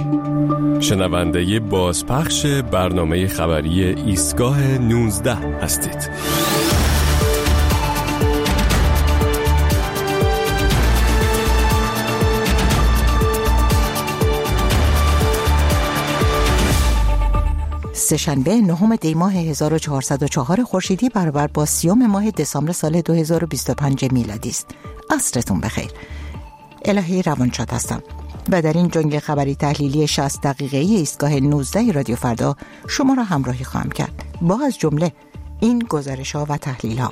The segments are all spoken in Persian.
شنونده بازپخش برنامه خبری ایستگاه 19 هستید. سه‌شنبه 9 دی ماه 1404 خورشیدی برابر با 30 ماه دسامبر سال 2025 میلادی است. عصرتون بخیر. الهی روانشاد هستم و در این جنگ خبری تحلیلی 60 دقیقه‌ای ایستگاه 19 رادیو فردا شما را همراهی خواهم کرد با از جمله این گزارش‌ها و تحلیل‌ها: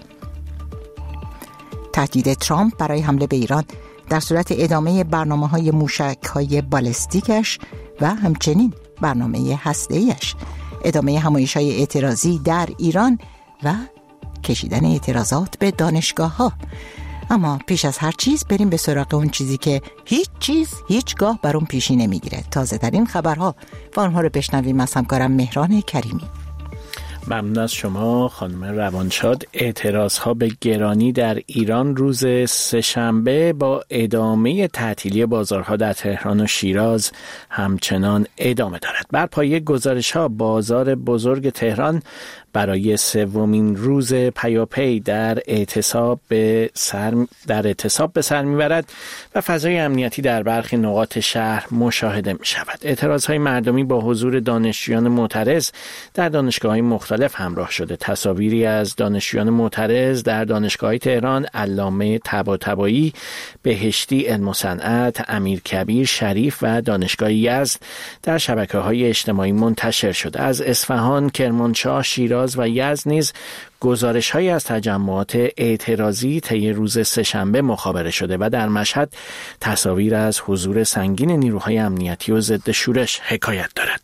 تهدید ترامپ برای حمله به ایران در صورت ادامه برنامه‌های موشک‌های بالستیکش و همچنین برنامه هسته‌ایش، ادامه همایش‌های اعتراضی در ایران و کشیدن اعتراضات به دانشگاه‌ها. اما پیش از هر چیز بریم به سراغ اون چیزی که هیچگاه بر اون پیشی نمیگیره. تازه ترین خبرها و آنها رو بشنویم از همکارم مهران کریمی. ممنون از شما خانم روانشاد. اعتراضها به گرانی در ایران روز سه‌شنبه با ادامه تعطیلی بازارها در تهران و شیراز همچنان ادامه دارد. بر پایه گزارش‌ها بازار بزرگ تهران برای سومین روز پیاپی در اعتصاب به سر می‌برد و فضای امنیتی در برخی نقاط شهر مشاهده می‌شود. اعتراض‌های مردمی با حضور دانشجویان معترض در دانشگاه‌های مختلف همراه شده. تصاویری از دانشجویان معترض در دانشگاه‌های تهران، علامه طباطبایی، بهشتی، علم و صنعت، امیرکبیر، شریف و دانشگاه یزد در شبکه‌های اجتماعی منتشر شده. از اصفهان، کرمانشاه، شیراز و یزد نیز گزارش‌هایی از تجمعات اعتراضی طی روز سه‌شنبه مخابره شده و در مشهد تصاویر از حضور سنگین نیروهای امنیتی و ضد شورش حکایت دارد.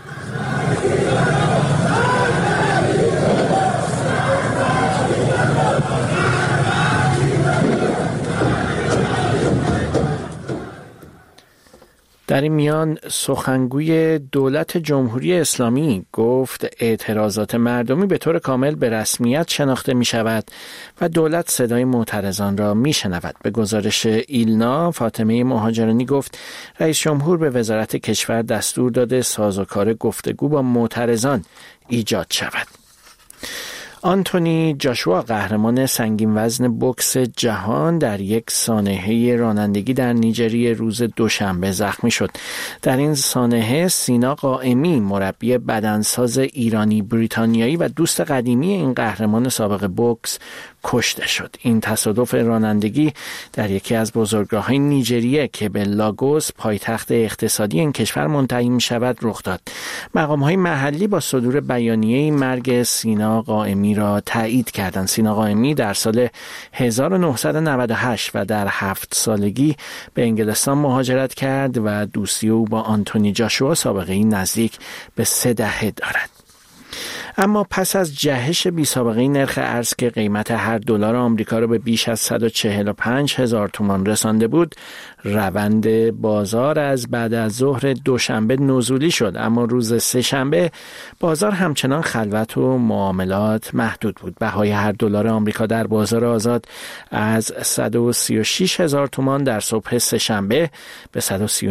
در این میان سخنگوی دولت جمهوری اسلامی گفت اعتراضات مردمی به طور کامل به رسمیت شناخته می شود و دولت صدای معترضان را می شنود. به گزارش ایلنا، فاطمه مهاجرانی گفت رئیس جمهور به وزارت کشور دستور داده سازوکار گفتگو با معترضان ایجاد شود. آنتونی جاشوا، قهرمان سنگین وزن بوکس جهان، در یک سانحه رانندگی در نیجریه روز دوشنبه زخمی شد. در این سانحه سینا قائمی، مربی بدنساز ایرانی بریتانیایی و دوست قدیمی این قهرمان سابق بوکس، کشته شد. این تصادف رانندگی در یکی از بزرگراه‌های نیجریه که به لاگوس، پایتخت اقتصادی این کشور منتهی می‌شود، رخ داد. مقام‌های محلی با صدور بیانیه مرگ سینا قائمی را تایید کردند. سینا قائمی در سال 1998 و در 7 سالگی به انگلستان مهاجرت کرد و دوستی او با آنتونی جاشوا سابقه‌ای نزدیک به 3 دهه دارد. اما پس از جهش بی سابقه نرخ ارز که قیمت هر دلار آمریکا را به بیش از 145,000 تومان رسانده بود، روند بازار از بعد از ظهر دوشنبه نزولی شد. اما روز سه‌شنبه بازار همچنان خلوت و معاملات محدود بود. بهای هر دلار آمریکا در بازار آزاد از 136,000 تومان در صبح سه‌شنبه به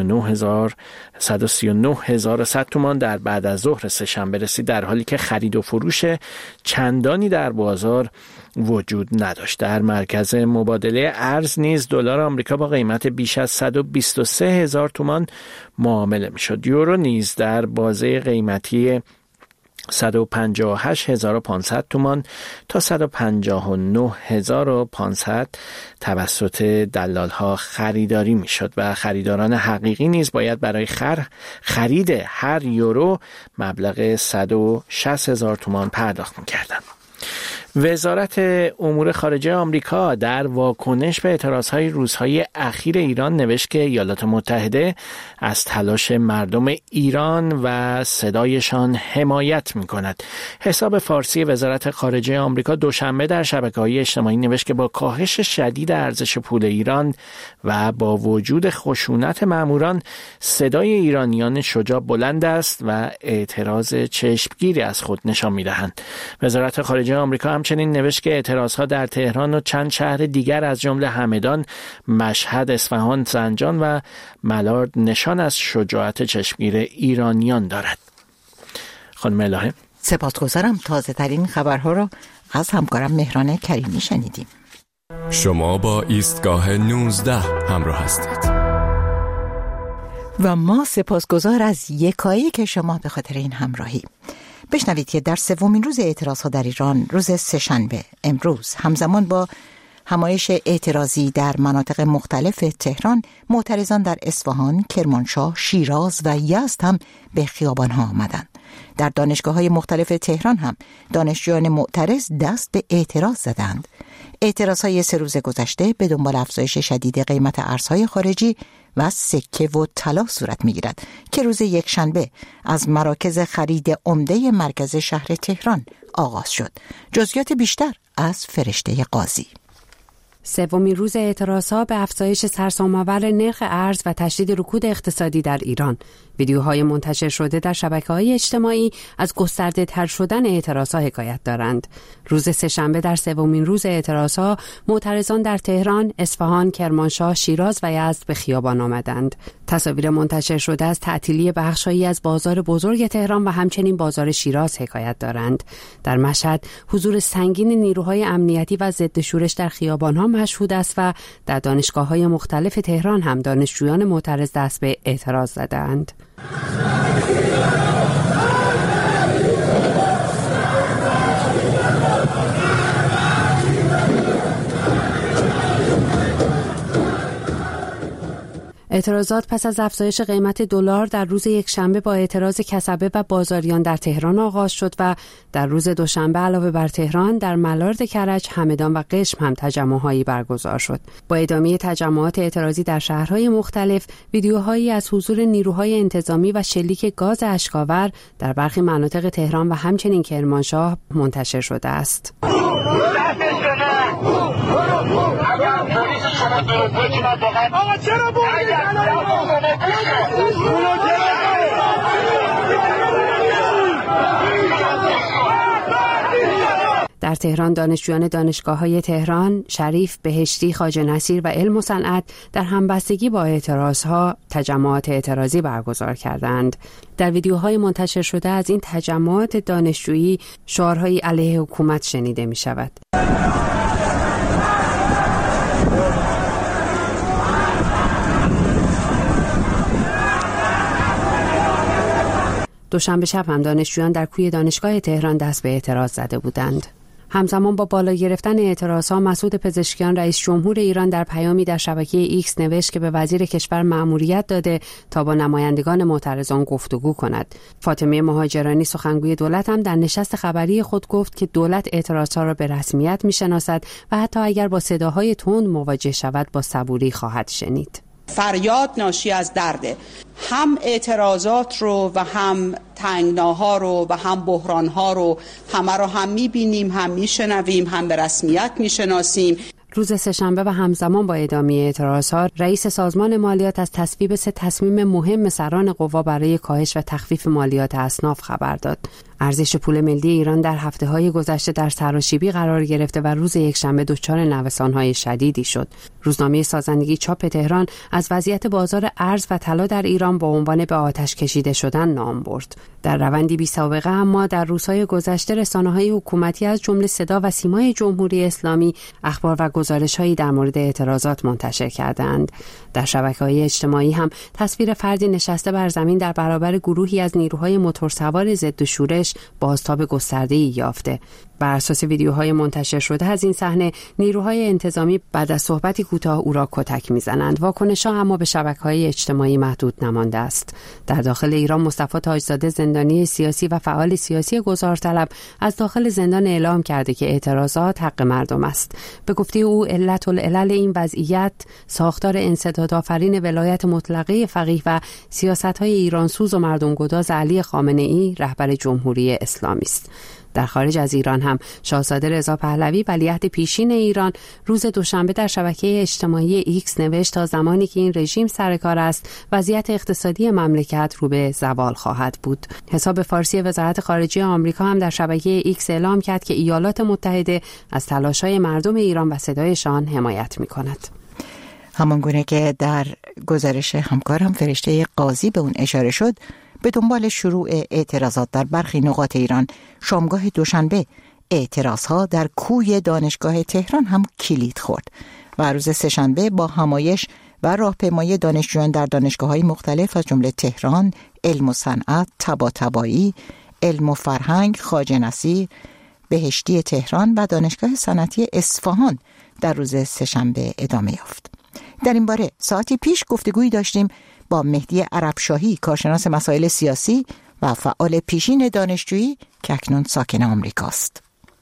139,100 تومان در بعد از ظهر سه‌شنبه رسید، در حالی که خرید و فروش چندانی در بازار وجود نداشت. در مرکز مبادله ارز نیز دلار آمریکا با قیمت بیش از 123,000 تومان معامله می‌شد. یورو نیز در بازه قیمتی 158,500 تومان تا 159,500 توسط دلال‌ها خریداری می‌شد و خریداران حقیقی نیز باید برای خرید هر یورو مبلغ 160,000 تومان پرداخت می‌کردند. وزارت امور خارجه آمریکا در واکنش به اعتراضهای روزهای اخیر ایران نوشت که ایالات متحده از تلاش مردم ایران و صدایشان حمایت می‌کند. حساب فارسی وزارت خارجه آمریکا دوشنبه در شبکه‌های اجتماعی نوشت که با کاهش شدید ارزش پول ایران و با وجود خشونت ماموران، صدای ایرانیان شجاع بلند است و اعتراض چشمگیری از خود نشان می‌دهند. وزارت خارجه آمریکا همچنین نوشت که اعتراضها در تهران و چند شهر دیگر از جمله همدان، مشهد، اصفهان، زنجان و ملارد نشان از شجاعت چشمگیر ایرانیان دارد. خانم الهه، سپاسگزارم. تازه ترین خبرها را از همکارم مهران کریمی شنیدیم. شما با ایستگاه 19 همراه هستید و ما سپاسگزار از یکایی که شما به خاطر این همراهی. بشنوید که در سومین روز اعتراضها در ایران، روز سه‌شنبه امروز، همزمان با همایش اعتراضی در مناطق مختلف تهران، معترضان در اصفهان، کرمانشاه، شیراز و یزد هم به خیابان‌ها آمدند. در دانشگاه‌های مختلف تهران هم دانشجویان معترض دست به اعتراض زدند. اعتراضهای 3 روز گذشته به دنبال افزایش شدید قیمت ارزهای خارجی و سکه و طلا صورت می‌گیرد که روز یکشنبه از مراکز خرید عمده مرکز شهر تهران آغاز شد. جزئیات بیشتر از فرشته قاضی. سومین روز اعتراضها به افزایش سرسام‌آور نرخ ارز و تشدید رکود اقتصادی در ایران. ویدیوهای منتشر شده در شبکه‌های اجتماعی از گسترده‌تر شدن اعتراضها حکایت دارند. روز سه‌شنبه در سومین روز اعتراضها، معترضان در تهران، اصفهان، کرمانشاه، شیراز و یزد به خیابان آمدند. تصاویر منتشر شده از تعطیلی بخش‌هایی از بازار بزرگ تهران و همچنین بازار شیراز حکایت دارند. در مشهد حضور سنگین نیروهای امنیتی و ضد شورش در خیابان‌ها مشهود است و در دانشگاه‌های مختلف تهران هم دانشجویان معترض دست به اعتراض زدند. اعتراضات پس از افزایش قیمت دلار در روز یکشنبه با اعتراض کسبه و بازاریان در تهران آغاز شد و در روز دوشنبه علاوه بر تهران در ملارد کرج، همدان و قشم هم تجمع‌هایی برگزار شد. با ادامه تجمعات اعتراضی در شهرهای مختلف، ویدیوهایی از حضور نیروهای انتظامی و شلیک گاز اشک‌آور در برخی مناطق تهران و همچنین کرمانشاه منتشر شده است. در تهران دانشجویان دانشگاه‌های تهران، شریف، بهشتی، خواجه نصیر و علم و صنعت در همبستگی با اعتراضها تجمعات اعتراضی برگزار کردند. در ویدیوهای منتشر شده از این تجمعات دانشجویی شعارهایی علیه حکومت شنیده می شود. دوشنبه شب هم دانشجویان در کوی دانشگاه تهران دست به اعتراض زده بودند. همزمان با بالا گرفتن اعتراضها، مسعود پزشکیان رئیس جمهور ایران در پیامی در شبکه ایکس نوشت که به وزیر کشور مأموریت داده تا با نمایندگان معترضان گفتگو کند. فاطمه مهاجرانی سخنگوی دولت هم در نشست خبری خود گفت که دولت اعتراضها را به رسمیت میشناسد و حتی اگر با صداهای تند مواجه شود با صبوری خواهد شنید. فریاد ناشی از درده. هم اعتراضات رو و هم تنگناها رو و هم بحرانها رو همه رو هم میبینیم، هم میشنویم، هم به رسمیت میشناسیم. روز سه‌شنبه و همزمان با ادامه اعتراضها، رئیس سازمان مالیات از تصویب 3 تصمیم مهم سران قوا برای کاهش و تخفیف مالیات اصناف خبر داد. ارزش پول ملی ایران در هفته‌های گذشته در سراشیبی قرار گرفته و روز یکشنبه دچار نوسان‌های شدیدی شد. روزنامه سازندگی چاپ تهران از وضعیت بازار ارز و طلا در ایران با عنوان به آتش کشیده شدن نام برد. در روندی بی‌سابقه اما در روزهای گذشته رسانه‌های حکومتی از جمله صدا و سیمای جمهوری اسلامی اخبار و گزارش‌هایی در مورد اعتراضات منتشر کردند. در شبکه‌های اجتماعی هم تصویر فردی نشسته بر زمین در برابر گروهی از نیروهای موتورسوار ضد شورش بازتاب گسترده‌ای یافته. بر اساس ویدیوهای منتشر شده از این صحنه، نیروهای انتظامی بعد از صحبتی کوتاه او را کتک می‌زنند. واکنش‌ها اما به شبکه‌های اجتماعی محدود نمانده است. در داخل ایران مصطفی تاجزاده، زندانی سیاسی و فعال سیاسی گذارطلب، از داخل زندان اعلام کرده که اعتراضات حق مردم است. به گفته او علت العلل این وضعیت ساختار انسدادآفرین ولایت مطلقه فقیه و سیاست‌های ایرانسوز و مردم‌گداز علی خامنه‌ای رهبر جمهوری اسلامی است. در خارج از ایران هم شاهزاده رضا پهلوی ولیعهد پیشین ایران روز دوشنبه در شبکه اجتماعی ایکس نوشت تا زمانی که این رژیم سر کار است وضعیت اقتصادی مملکت رو به زوال خواهد بود. حساب فارسی وزارت خارجه آمریکا هم در شبکه ایکس اعلام کرد که ایالات متحده از تلاش‌های مردم ایران و صدایشان حمایت می‌کند. همانگونه که در گزارش همکارم فرشته قاضی به اون اشاره شد، به دنبال شروع اعتراضات در برخی نقاط ایران شامگاه دوشنبه اعتراضها در کوی دانشگاه تهران هم کلید خورد و روز سه‌شنبه با همایش و راهپیمایی دانشجویان در دانشگاه‌های مختلف از جمله تهران، علم و صنعت، طباطبایی، علم و فرهنگ، خواجه نصیر، بهشتی تهران و دانشگاه صنعتی اصفهان در روز سه‌شنبه ادامه یافت. در این باره ساعتی پیش گفتگویی داشتیم با مهدی عربشاهی، کارشناس مسائل سیاسی و فعال پیشین دانشجویی که اکنون ساکن آمریکاست.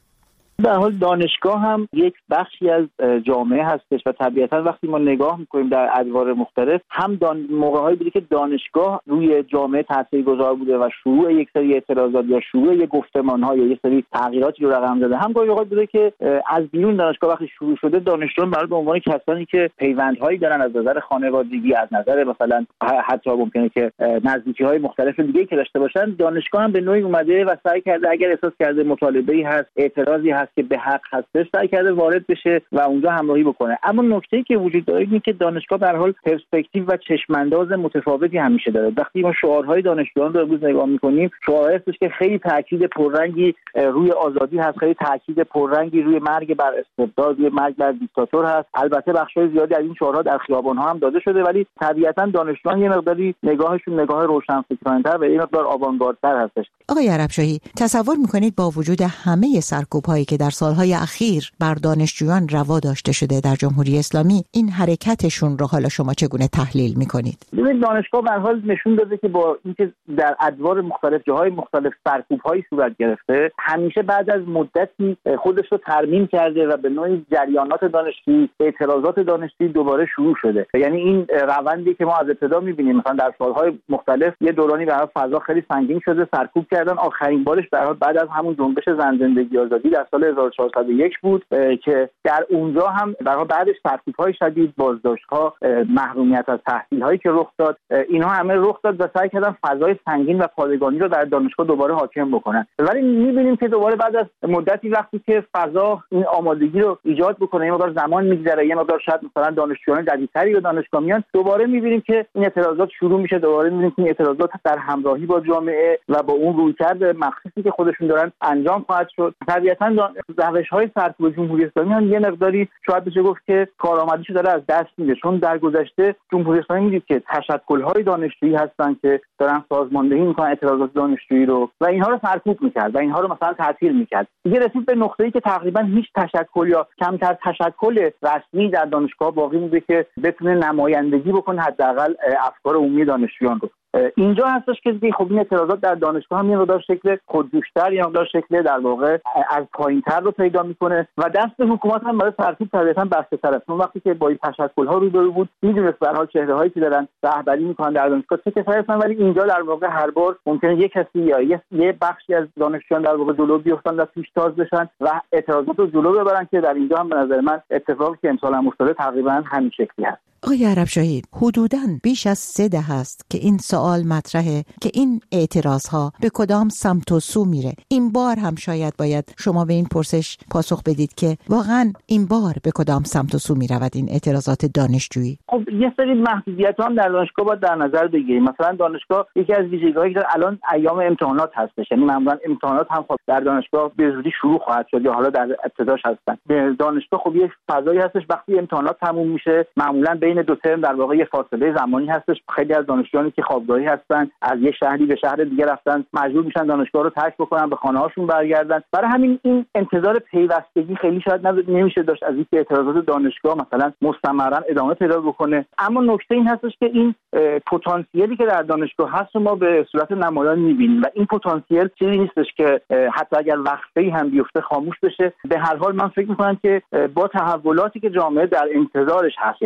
به حال دانشگاه هم یک بخشی از جامعه هستش و طبیعتا وقتی ما نگاه میکنیم در ادوار مختلف هم موقع‌هایی بوده که دانشگاه روی جامعه تاثیرگذار بوده و شروع یک سری اعتراضات یا شروع یک گفتمان‌ها یا یک سری تغییراتی رو رقم زده، هم گاهی اوقات بوده که از بیرون دانشگاه وقتی شروع شده دانشجویان برای به عنوان کسانی که پیوندهایی دارن از نظر خانوادگی، از نظر مثلا حتی ممکنه که نزدیکی‌های مختلف دیگه‌ای که داشته باشن، دانشگاه هم به نوعی اومده و سعی کرده اگر احساس کرده مطالبه‌ای هست، اعتراضی هست که به حق هستش، سعی کرده وارد بشه و اونجا همراهی بکنه. اما نکته‌ای که وجود داره اینه که دانشگاه به هر حال پرسپکتیو و چشم‌انداز متفاوتی همیشه داره. وقتی ما شعارهای دانشجویان رو امروز نگاه می‌کنیم، شعارهایی هستش که خیلی تاکید پررنگی روی آزادی هست، خیلی تاکید پررنگی روی مرگ بر استبداد، روی مرگ بر دیکتاتور هست. البته بخش‌های زیادی از این شعارها در خیابان‌ها هم داده شده، ولی طبیعتاً دانشجویان یه مقداری نگاهشون نگاه روشنفکرانه‌تر و یه مقدار آوانگاردتر هستش. آقای عربشاهی، تصور می‌کنید با وجود همه سرکوب‌هایی که در سالهای اخیر بر دانشجویان روا داشته شده در جمهوری اسلامی، این حرکتشون رو حالا شما چگونه تحلیل می‌کنید؟ ببینید دانشگاه به هر حال نشون داده که با اینکه در ادوار مختلف جاهای مختلف سرکوب‌هایی صورت گرفته، همیشه بعد از مدتی خودش رو ترمیم کرده و به نوعی جریانات دانشجویی، اعتراضات دانشجویی دوباره شروع شده. یعنی این روندی که ما از ابتدا می‌بینیم، مثلا در سال‌های مختلف یه دورانی برای فضا خیلی سنگین شده، سرکوب کردن. آخرین بارش در حال بعد از همون جنبش زن زندگی آزادی در سال 1401 بود که در اونجا هم در حال بعدش سرکوب‌های شدید، بازداشت‌ها، محرومیت از تحصیل‌هایی که رخ داد، اینها همه رخ داد و سعی کردن فضای سنگین و پادگانی رو در دانشگاه دوباره حاکم بکنن. ولی می‌بینیم که دوباره بعد از مدتی وقتی که فضا این آمادگی رو ایجاد بکنه، یه مقدار زمان می‌گذره، یه مقدار شاید مثلا دانشجویان جدیدتری به دانشگاه میان، دوباره می‌بینیم که این اعتراضات شروع میشه، دوباره می‌بینیم که این اعتراضات در همراهی با جامعه و با اون رویکرد مخصوصی که خودشون دارن انجام خواهد شد. طبیعتاً روش‌های سرکوب جمهوری اسلامی هم یه مقداری شاید بشه گفت که کارآمدیشو داره از دست میده، چون در گذشته جمهوری اسلامی می‌دید که تشکل‌های دانشجویی هستن که دارن سازماندهی می‌کنن اعتراضات دانشجویی رو و اینها رو سرکوب می‌کرد و اینها رو مثلا تعطیل می‌کرد. دیگه رسید به نقطه‌ای که تقریباً هیچ تشکل یا کمتر تشکل رسمی در دانشگاه باقی مونده که بتونه نمایندگی بکنه حداقل افکار عمومی دانشجویان رو. اینجا هستش که خب این اعتراضات در دانشگاه هم یه مقدار شکل خودجوش‌تر، یه مقدار شکل در واقع از پایین‌تر رو پیدا می‌کنه و دست حکومت هم برای سرکوب طبیعتاً بسته‌تر است. اون وقتی که با این تشکل‌ها روبرو بود، می‌دونست به هر حال چهره‌هایی که دارن رهبری می‌کنن در دانشگاه چه کسایی هستن، ولی اینجا در واقع هر بار ممکنه یک کسی یا یه بخشی از دانشجویان در واقع جلو بیفتن و پیشتاز بشن و اعتراضات رو جلو ببرن که در اینجا هم به نظر من اتفاقی که امسال هم افتاده تقریباً همین شکلی هست. آقای عربشاهی، حدوداً بیش از 3 دهه است که این سوال مطرحه که این اعتراضها به کدام سمت و سو میره. این بار هم شاید باید شما به این پرسش پاسخ بدید که واقعاً این بار به کدام سمت و سو میرود این اعتراضات دانشجویی. خب یه سری محدودیت‌ها هم در دانشگاه باید در نظر بگیریم. مثلا دانشگاه یکی از ویژگی‌هایی که الان ایام امتحانات هستش، یعنی معمولاً امتحانات هم خب در دانشگاه به زودی شروع خواهد شد یا حالا در ابتداش هستن. دانشگاه خب یه فضایی هستش وقتی امتحانات تموم میشه، معمولاً بین دو ترم در واقع یه فاصله زمانی هستش. خیلی از دانشجویانی که خوابگاهی هستن از یه شهری به شهر دیگه رفتن، مجبور میشن دانشگاه رو ترک بکنن، به خانه‌هاشون برگردن. برای همین این انتظار پیوستگی خیلی شاید نمیشه داشت از اینکه اعتراضات دانشگاه مثلا مستمرا ادامه پیدا بکنه. اما نکته این هستش که این پتانسیلی که در دانشگاه هست ما به صورت نمایان می‌بینیم و این پتانسیل چیزی نیستش که حتی اگر وقفه‌ای هم بیفته خاموش بشه. به هر حال من فکر می‌کنم که با تحولاتی که جامعه در انتظارش هست، یعنی الان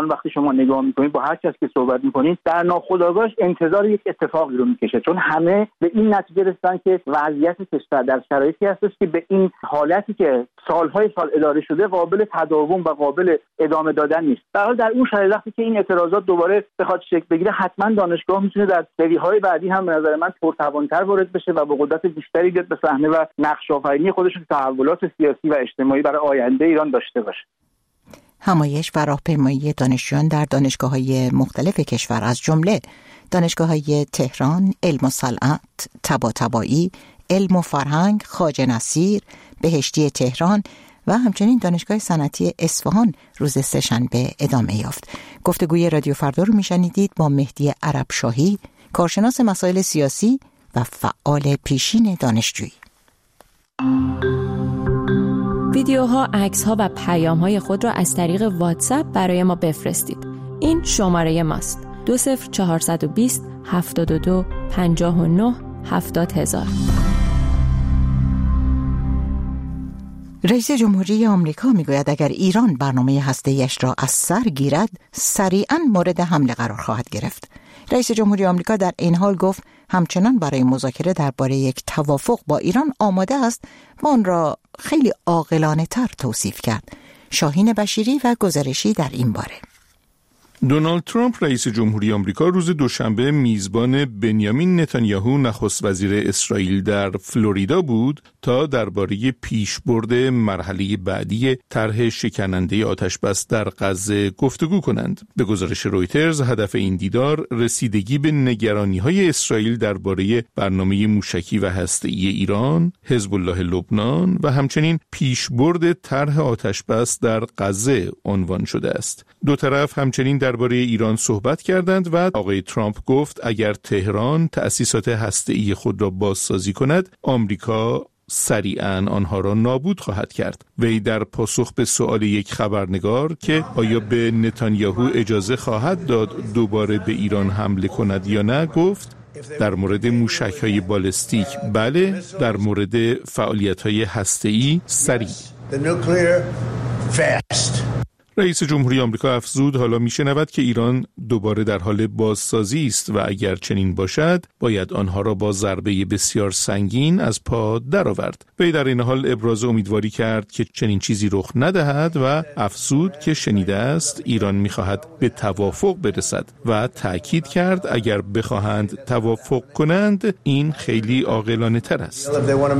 الان وقتی شما نگاه میکنید با هر کس که صحبت میکنید در ناخودآگاهش انتظار یک اتفاقی رو میکشه، چون همه به این نتیجه رسیدن که وضعیت کشور در شرایطی هستش که به این حالتی که سالهای سال اداره شده قابل تداوم و قابل ادامه دادن نیست. در حال در اون شرایط وقتی که این اعتراضات دوباره بخواد شکل بگیره، حتما دانشگاه میتونه در سری‌های بعدی هم به نظر من پرتوان‌تر وارد بشه و با قدرت بیشتری بیاد به صحنه و نقش آفرینی خودش رو تحولات سیاسی و اجتماعی برای آینده ایران داشته باشه. همایش و راهپیمایی دانشجویان در دانشگاه‌های مختلف کشور از جمله دانشگاه‌های تهران، علم و صنعت، طباطبایی، علم و فرهنگ، خواجه نصیر، بهشتی تهران و همچنین دانشگاه صنعتی اصفهان روز سه‌شنبه ادامه یافت. گفتگوی رادیو فردا رو میشنیدید با مهدی عربشاهی، کارشناس مسائل سیاسی و فعال پیشین دانشجویی. ویدیوها، عکس‌ها و پیام‌های خود را از طریق واتساپ برای ما بفرستید. این شماره ماست: 20420 72 59 70000. رئیس جمهوری آمریکا میگوید اگر ایران برنامه هسته‌ایش را از سر گیرد، سریعاً مورد حمله قرار خواهد گرفت. رئیس جمهوری آمریکا در این حال گفت همچنان برای مذاکره درباره یک توافق با ایران آماده است و آن را خیلی عاقلانه‌تر توصیف کرد. شاهین بشیری و گزارشی در این باره. دونالد ترامپ رئیس جمهوری آمریکا روز دوشنبه میزبان بنیامین نتانیاهو نخست وزیر اسرائیل در فلوریدا بود تا درباره پیشبرد مرحله بعدی طرح شکننده آتشبس در غزه گفتگو کنند. به گزارش رویترز هدف این دیدار رسیدگی به نگرانی‌های اسرائیل درباره برنامه موشکی و هسته‌ای ایران، حزب الله لبنان و همچنین پیشبرد طرح آتشبس در غزه عنوان شده است. دو طرف همچنین درباره ایران صحبت کردند و آقای ترامپ گفت اگر تهران تأسیسات هسته‌ای خود را بازسازی کند، آمریکا سریعاً آنها را نابود خواهد کرد. وی در پاسخ به سؤال یک خبرنگار که آیا به نتانیاهو اجازه خواهد داد دوباره به ایران حمله کند یا نه گفت در مورد موشک‌های بالستیک بله، در مورد فعالیت‌های هسته‌ای سریع. رئیس جمهوری آمریکا افزود حالا میشنود که ایران دوباره در حال بازسازی است و اگر چنین باشد باید آنها را با ضربه بسیار سنگین از پا درآورد. وی در این حال ابراز امیدواری کرد که چنین چیزی رخ ندهد و افزود که شنیده است ایران میخواهد به توافق برسد و تأکید کرد اگر بخواهند توافق کنند این خیلی عاقلانه تر است.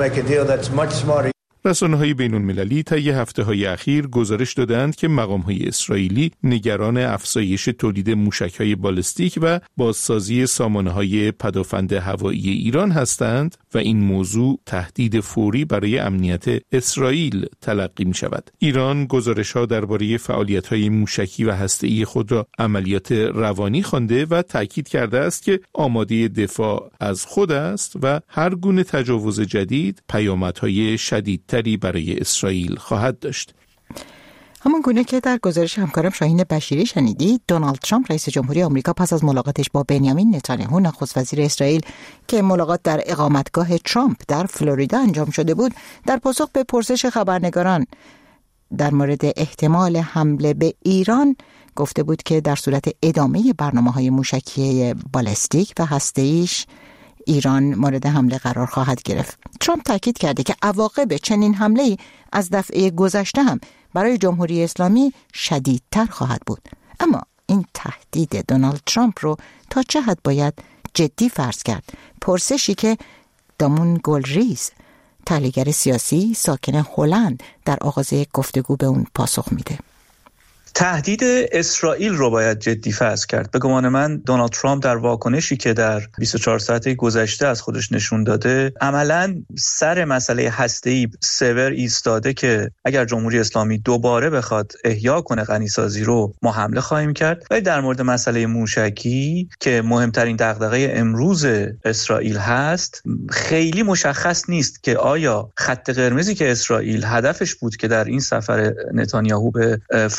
رسانه‌های بین‌المللی طی هفته‌های اخیر گزارش دادند که مقام‌های اسرائیلی نگران افزایش تولید موشک‌های بالستیک و بازسازی سامانه‌های پدافند هوایی ایران هستند و این موضوع تهدید فوری برای امنیت اسرائیل تلقی می‌شود. ایران گزارش‌ها درباره فعالیت‌های موشکی و هسته‌ای خود را عملیات روانی خوانده و تأکید کرده است که آماده دفاع از خود است و هر گونه تجاوز جدید پیامدهای شدید تری برای اسرائیل خواهد داشت. همان گونه که در گزارش همکارم شاهین بشیری شنیدید، دونالد ترامپ رئیس جمهوری آمریکا پس از ملاقاتش با بنیامین نتانیاهو نخست وزیر اسرائیل که ملاقات در اقامتگاه ترامپ در فلوریدا انجام شده بود، در پاسخ به پرسش خبرنگاران در مورد احتمال حمله به ایران گفته بود که در صورت ادامه برنامه‌های موشکی بالستیک و هسته‌ایش ایران مورد حمله قرار خواهد گرفت. ترامپ تاکید کرده که عواقب چنین حمله‌ای از دفعه گذشته هم برای جمهوری اسلامی شدیدتر خواهد بود. اما این تهدید دونالد ترامپ رو تا چه حد باید جدی فرض کرد؟ پرسشی که دامون گلریز، تحلیلگر سیاسی ساکن هلند، در آغاز گفتگو به اون پاسخ میده. تهدید اسرائیل رو باید جدی فرض کرد. به گمان من دونالد ترامپ در واکنشی که در 24 ساعته گذشته از خودش نشون داده عملاً سر مسئله هسته‌ای سور ایستاده که اگر جمهوری اسلامی دوباره بخواد احیا کنه غنیسازی رو ما حمله خواهیم کرد. و در مورد مسئله موشکی که مهمترین دغدغه امروز اسرائیل هست، خیلی مشخص نیست که آیا خط قرمزی که اسرائیل هدفش بود که در این سفر نتانیاهو به فلوریدا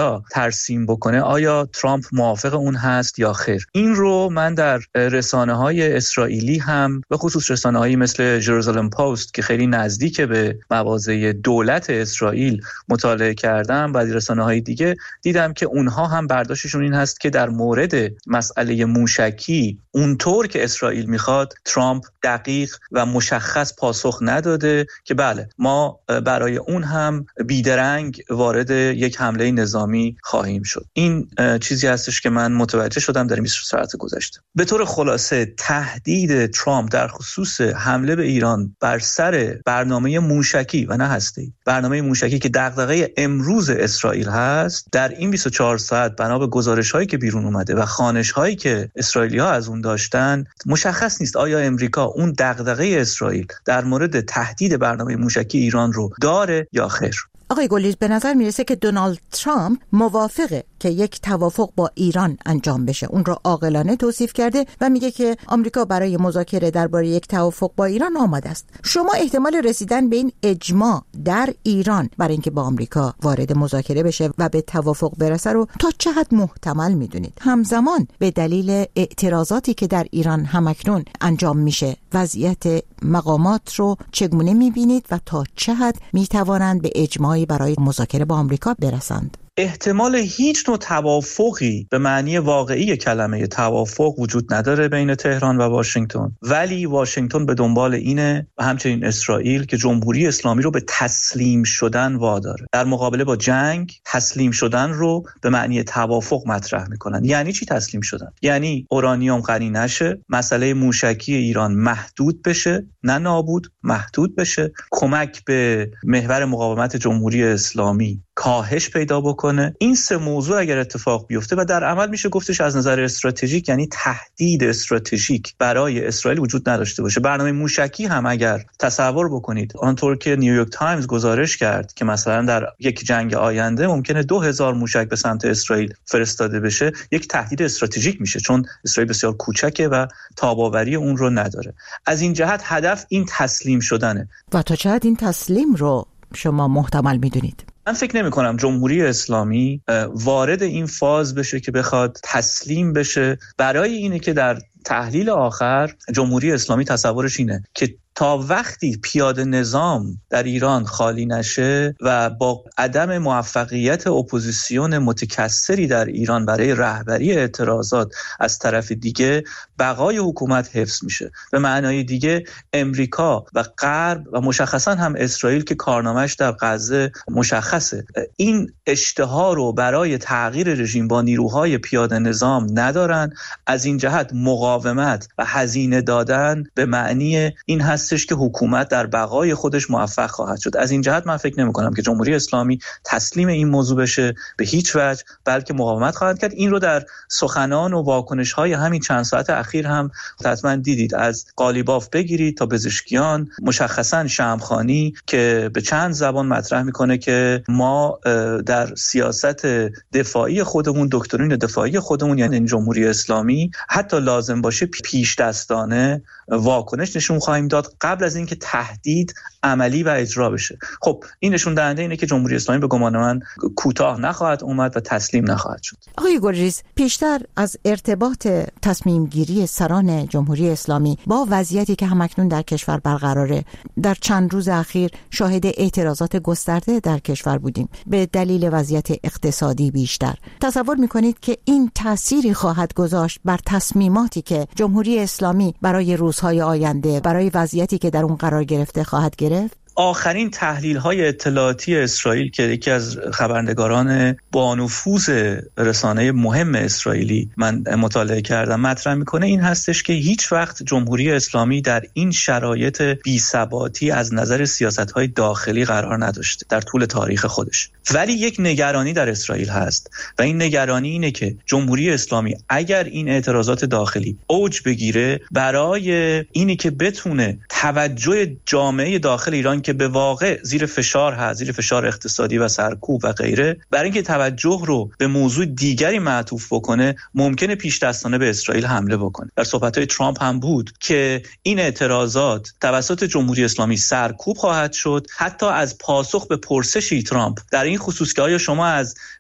آمریکا ترسیم بکنه آیا ترامپ موافق اون هست یا خیر. این رو من در رسانه‌های اسرائیلی هم به خصوص رسانه‌هایی مثل ژروزالم پست که خیلی نزدیک به مواضع دولت اسرائیل مطالعه کردم و رسانه‌های دیگه دیدم که اونها هم برداشتشون این هست که در مورد مسئله موشکی اونطور که اسرائیل میخواد ترامپ دقیق و مشخص پاسخ نداده که بله ما برای اون هم بیدرنگ وارد یک حمله نظامی خواهیم شد. این چیزی هستش که من متوجه شدم در 24 ساعت گذشته. به طور خلاصه تهدید ترامپ در خصوص حمله به ایران بر سر برنامه موشکی و نه هسته‌ای، برنامه موشکی که دغدغه امروز اسرائیل هست، در این 24 ساعت بنا به گزارش‌هایی که بیرون اومده و خوانش‌هایی که اسرائیلی‌ها از اون داشتن مشخص نیست آیا امریکا اون دغدغه اسرائیل در مورد تهدید برنامه موشکی ایران رو داره یا خیر. آقای گلیز، به نظر میرسه که دونالد ترامپ موافقه که یک توافق با ایران انجام بشه. اون رو عاقلانه توصیف کرده و میگه که آمریکا برای مذاکره درباره یک توافق با ایران آماده است. شما احتمال رسیدن به این اجماع در ایران برای اینکه با آمریکا وارد مذاکره بشه و به توافق برسه رو تا چه حد محتمل میدونید؟ همزمان به دلیل اعتراضاتی که در ایران همکنون انجام میشه، وضعیت مقامات رو چگونه میبینید و تا چه حد میتوانند به اجماعی برای مذاکره با آمریکا برسند؟ احتمال هیچ نوع توافقی به معنی واقعی کلمه توافق وجود نداره بین تهران و واشنگتن، ولی واشنگتن به دنبال اینه و همچنین اسرائیل که جمهوری اسلامی رو به تسلیم شدن واداره. در مقابله با جنگ تسلیم شدن رو به معنی توافق مطرح میکنن. یعنی چی تسلیم شدن؟ یعنی اورانیوم غنی نشه، مسئله موشکی ایران محدود بشه، نه نابود، محدود بشه، کمک به محور مقاومت جمهوری اسلامی کاهش پیدا بکنه. این سه موضوع اگر اتفاق بیفته و در عمل میشه گفتش از نظر استراتژیک، یعنی تهدید استراتژیک برای اسرائیل وجود نداشته باشه. برنامه موشکی هم اگر تصور بکنید آنطور که نیویورک تایمز گزارش کرد که مثلا در یک جنگ آینده ممکنه 2000 موشک به سمت اسرائیل فرستاده بشه، یک تهدید استراتژیک میشه چون اسرائیل بسیار کوچکه و تاباوری اون رو نداره. از این جهت هدف این تسلیم شدنه. و تا چه حد این تسلیم رو شما محتمل میدونید؟ من فکر نمی کنم جمهوری اسلامی وارد این فاز بشه که بخواد تسلیم بشه. برای اینه که در تحلیل آخر جمهوری اسلامی تصورش اینه که تا وقتی پیاده نظام در ایران خالی نشه و با عدم موفقیت اپوزیسیون متکثری در ایران برای رهبری اعتراضات از طرف دیگه، بقای حکومت حفظ میشه. به معنای دیگه امریکا و غرب و مشخصا هم اسرائیل که کارنامه‌اش در غزه مشخصه، این اشتها رو برای تغییر رژیم با نیروهای پیاده نظام ندارن. از این جهت مقاومت و هزینه دادن به معنی این هستش که حکومت در بقای خودش موفق خواهد شد. از این جهت من فکر نمی کنم که جمهوری اسلامی تسلیم این موضوع بشه به هیچ وجه، بلکه مقاومت خواهد کرد. این رو در سخنان و واکنش‌های همین چند ساعت اخیر هم حتما دیدید، از قالیباف بگیرید تا پزشکیان، مشخصا شمخانی که به چند زبان مطرح میکنه که ما در سیاست دفاعی خودمون، دکترین دفاعی خودمون یعنی جمهوری اسلامی، حتی لازم باشه پیش دستانه واکنش نشون خواهیم داد قبل از اینکه تهدید عملی و اجرا بشه. خب این نشون دهنده اینه که جمهوری اسلامی به گمان من کوتاه نخواهد اومد و تسلیم نخواهد شد. آقای گلریز، پیشتر از ارتباط تصمیم گیری سران جمهوری اسلامی با وضعیتی که همکنون در کشور برقراره، در چند روز اخیر شاهد اعتراضات گسترده در کشور بودیم به دلیل وضعیت اقتصادی بیشتر. تصور میکنید که این تأثیری خواهد گذاشت بر تصمیماتی که جمهوری اسلامی برای روزهای آینده، برای وضعیتی که در اون قرار گرفته خواهد گرفت؟ آخرین تحلیل‌های اطلاعاتی اسرائیل که یکی از خبرنگاران با نفوذ رسانه مهم اسرائیلی من مطالعه کردم مطرح میکنه این هستش که هیچ وقت جمهوری اسلامی در این شرایط بی‌ثباتی از نظر سیاست‌های داخلی قرار نداشته در طول تاریخ خودش. ولی یک نگرانی در اسرائیل هست و این نگرانی اینه که جمهوری اسلامی اگر این اعتراضات داخلی اوج بگیره، برای اینی که بتونه توجه جامعه داخل ایران که به واقع زیر فشار هست، زیر فشار اقتصادی و سرکوب و غیره، برای اینکه توجه رو به موضوع دیگری معطوف بکنه، ممکنه پیش دستانه به اسرائیل حمله بکنه. در صحبت‌های ترامپ هم بود که این اعتراضات توسط جمهوری اسلامی سرکوب خواهد شد، حتی از پاسخ به پرسشی ترامپ در این خصوص که آیا شما از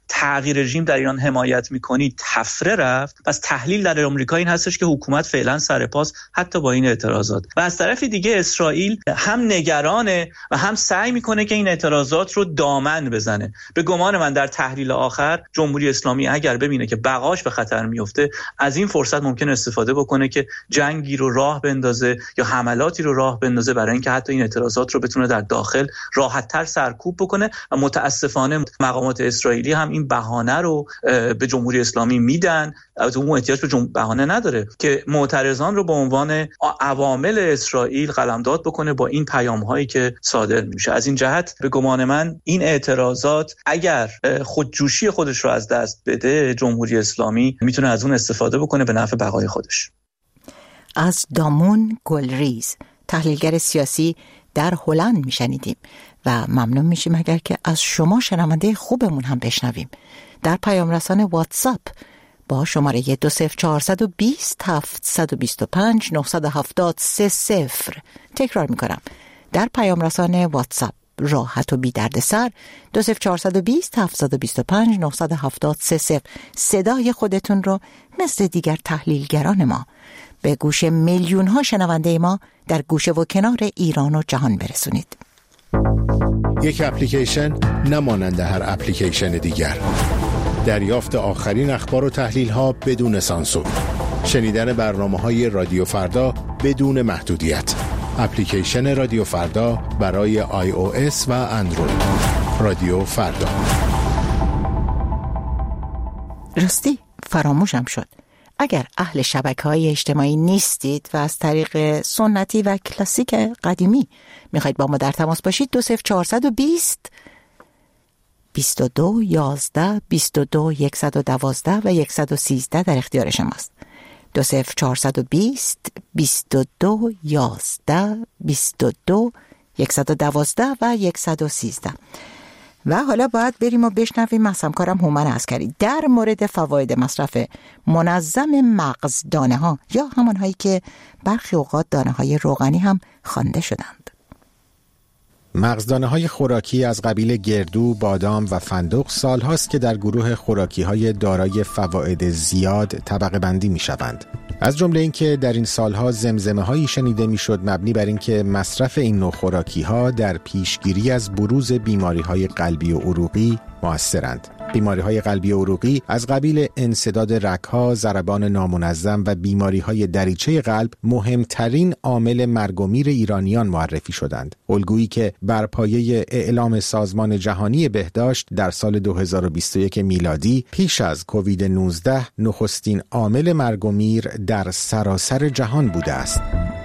تغییر رژیم در ایران حمایت میکنید طفره رفت. پس تحلیل در آمریکا این هستش که حکومت فعلا سرپاس حتی با این اعتراضات، و از طرف دیگه اسرائیل هم نگرانه و هم سعی میکنه که این اعتراضات رو دامن بزنه. به گمان من در تحلیل آخر جمهوری اسلامی اگر ببینه که بقاش به خطر میفته، از این فرصت ممکن استفاده بکنه که جنگی رو راه بندازه یا حملاتی رو راه بندازه برای اینکه حتی این اعتراضات رو بتونه در داخل راحت‌تر سرکوب بکنه. و متاسفانه مقامات اسرائیلی هم این بهانه رو به جمهوری اسلامی میدن. البته اون احتیاج به بهانه نداره که معترضان رو به عنوان عوامل اسرائیل قلمداد بکنه با این پیام‌هایی که صادر میشه. از این جهت به گمان من این اعتراضات اگر خودجوشی خودش رو از دست بده، جمهوری اسلامی میتونه از اون استفاده بکنه به نفع بقای خودش. از دامون گلریز، تحلیلگر سیاسی در هلند میشنیدیم و ممنون میشیم اگر که از شما شنونده خوبمون هم بشنویم در پیام رسان واتساپ با شماره 20420 725 970 تکرار میکنم. در پیام رسان واتساپ راحت و بی درد سر 20420 725 970 صدای خودتون رو مثل دیگر تحلیلگران ما به گوش میلیون ها شنونده ما در گوشه و کنار ایران و جهان برسونید. یک اپلیکیشن نمانند هر اپلیکیشن دیگر. دریافت آخرین اخبار و تحلیل ها بدون سانسور. شنیدن برنامه‌های رادیو فردا بدون محدودیت. اپلیکیشن رادیو فردا برای iOS و اندروید. رادیو فردا. راستی فراموشم شد. اگر اهل شبکه‌های اجتماعی نیستید و از طریق سنتی و کلاسیک قدیمی میخواید با ما در تماس باشید 20420 22 11 22 112 و 113 در اختیار شماست. 20420 22 11 22 112 و 113. و حالا باید بریم و بشنویم از همکارم هومن عسکری در مورد فواید مصرف منظم مغز دانه ها یا همانهایی که برخی اوقات دانه های روغنی هم خوانده شدند. مغزدانه‌های خوراکی از قبیل گردو، بادام و فندق سالهاست که در گروه خوراکی‌های دارای فواید زیاد طبقه بندی می‌شوند. از جمله اینکه در این سالها زمزمه‌هایی شنیده می‌شد مبنی بر اینکه مصرف این نوع خوراکی‌ها در پیشگیری از بروز بیماری‌های قلبی و عروقی مؤثرند. بیماری‌های قلبی و عروقی از قبیل انسداد رگ‌ها، ضربان نامنظم و بیماری‌های دریچه قلب مهمترین عامل مرگ و میر ایرانیان معرفی شدند. الگویی که بر پایه اعلام سازمان جهانی بهداشت در سال 2021 میلادی پیش از کووید 19 نخستین عامل مرگ و میر در سراسر جهان بوده است.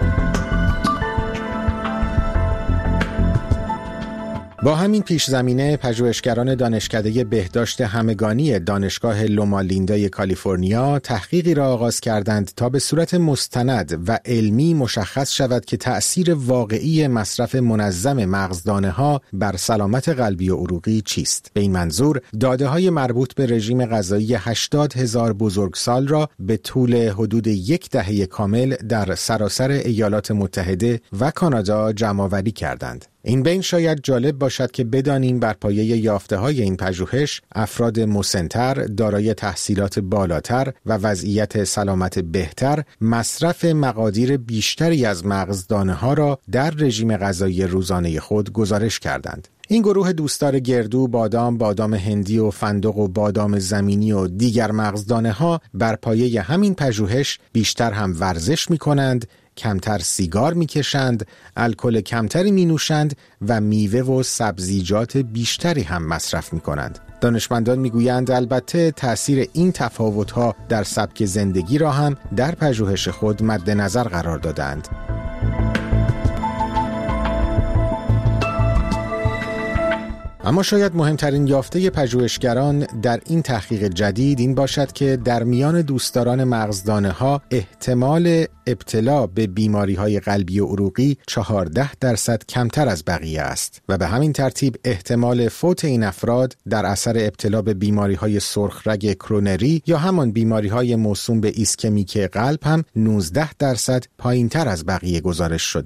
با همین پیش زمینه پژوهشگران دانشکده بهداشت همگانی دانشگاه لوما لیندا کالیفرنیا تحقیقی را آغاز کردند تا به صورت مستند و علمی مشخص شود که تأثیر واقعی مصرف منظم مغزدانه‌ها بر سلامت قلبی و عروقی چیست. به این منظور داده‌های مربوط به رژیم غذایی 80,000 بزرگسال را به طول حدود یک دهه کامل در سراسر ایالات متحده و کانادا جمع‌آوری کردند. این بین شاید جالب باشد که بدانیم بر پایه یافته‌های این پژوهش افراد مسن‌تر، دارای تحصیلات بالاتر و وضعیت سلامت بهتر مصرف مقادیر بیشتری از مغزدانه‌ها را در رژیم غذایی روزانه خود گزارش کردند. این گروه دوستدار گردو، بادام هندی و فندق و بادام زمینی و دیگر مغزدانه‌ها بر پایه همین پژوهش بیشتر هم ورزش می‌کنند، کمتر سیگار میکشند، الکل کمتری مینوشند و میوه و سبزیجات بیشتری هم مصرف میکنند. دانشمندان میگویند البته تأثیر این تفاوت‌ها در سبک زندگی را هم در پژوهش خود مد نظر قرار دادند. اما شاید مهمترین یافته پژوهشگران در این تحقیق جدید این باشد که در میان دوستداران مغزدانه‌ها احتمال ابتلا به بیماری‌های قلبی و عروقی 14% کمتر از بقیه است و به همین ترتیب احتمال فوت این افراد در اثر ابتلا به بیماری‌های سرخرگ کرونری یا همان بیماری‌های موسوم به ایسکمیک قلب هم 19% پایین‌تر از بقیه گزارش شده.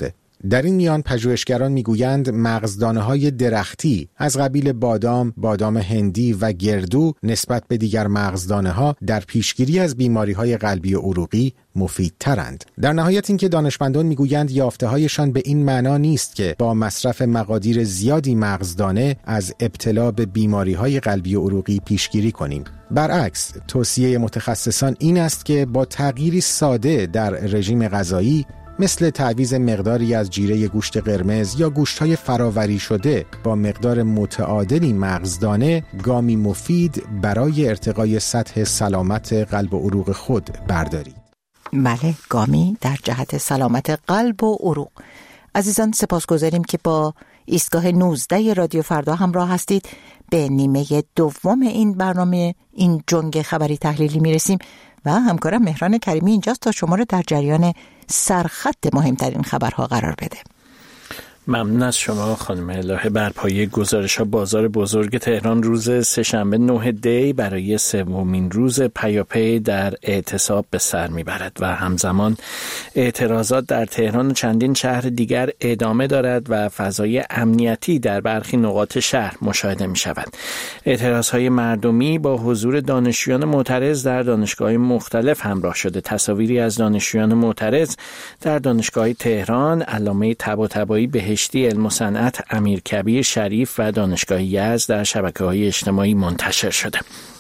در این میان پژوهشگران میگویند مغزدانه‌های درختی از قبیل بادام، بادام هندی و گردو نسبت به دیگر مغزدانه‌ها در پیشگیری از بیماری‌های قلبی و عروقی مفیدترند. در نهایت اینکه دانشمندان میگویند یافته‌هایشان به این معنا نیست که با مصرف مقادیر زیادی مغزدانه از ابتلا به بیماری‌های قلبی و عروقی پیشگیری کنیم. برعکس، توصیه متخصصان این است که با تغییری ساده در رژیم غذایی مثل تعویض مقداری از جیره گوشت قرمز یا گوشت‌های فراوری شده با مقدار متعادلی مغزدانه گامی مفید برای ارتقای سطح سلامت قلب و عروق خود بردارید. بله، گامی در جهت سلامت قلب و عروق. عزیزان سپاسگزاریم که با ایستگاه 19 رادیو فردا همراه هستید. به نیمه دوم این برنامه، این جنگ خبری تحلیلی میرسیم و همکارم مهران کریمی اینجاست تا شما رو در جریان سرخط مهمترین خبرها قرار بده. ممنون از شما خانم الهه. بر پایه گزارش‌ها بازار بزرگ تهران روز سه‌شنبه 9 دی برای سومین روز پیاپی در اعتصاب به سر میبرد و همزمان اعتراضات در تهران و چندین شهر دیگر ادامه دارد و فضای امنیتی در برخی نقاط شهر مشاهده می‌شود. اعتراضهای مردمی با حضور دانشجویان معترض در دانشگاه‌های مختلف همراه شده. تصاویری از دانشجویان معترض در دانشگاه تهران، علامه طباطبایی بهشتی علم و صنعت امیرکبیر شریف و دانشگاه یزد در شبکه‌های اجتماعی منتشر شده.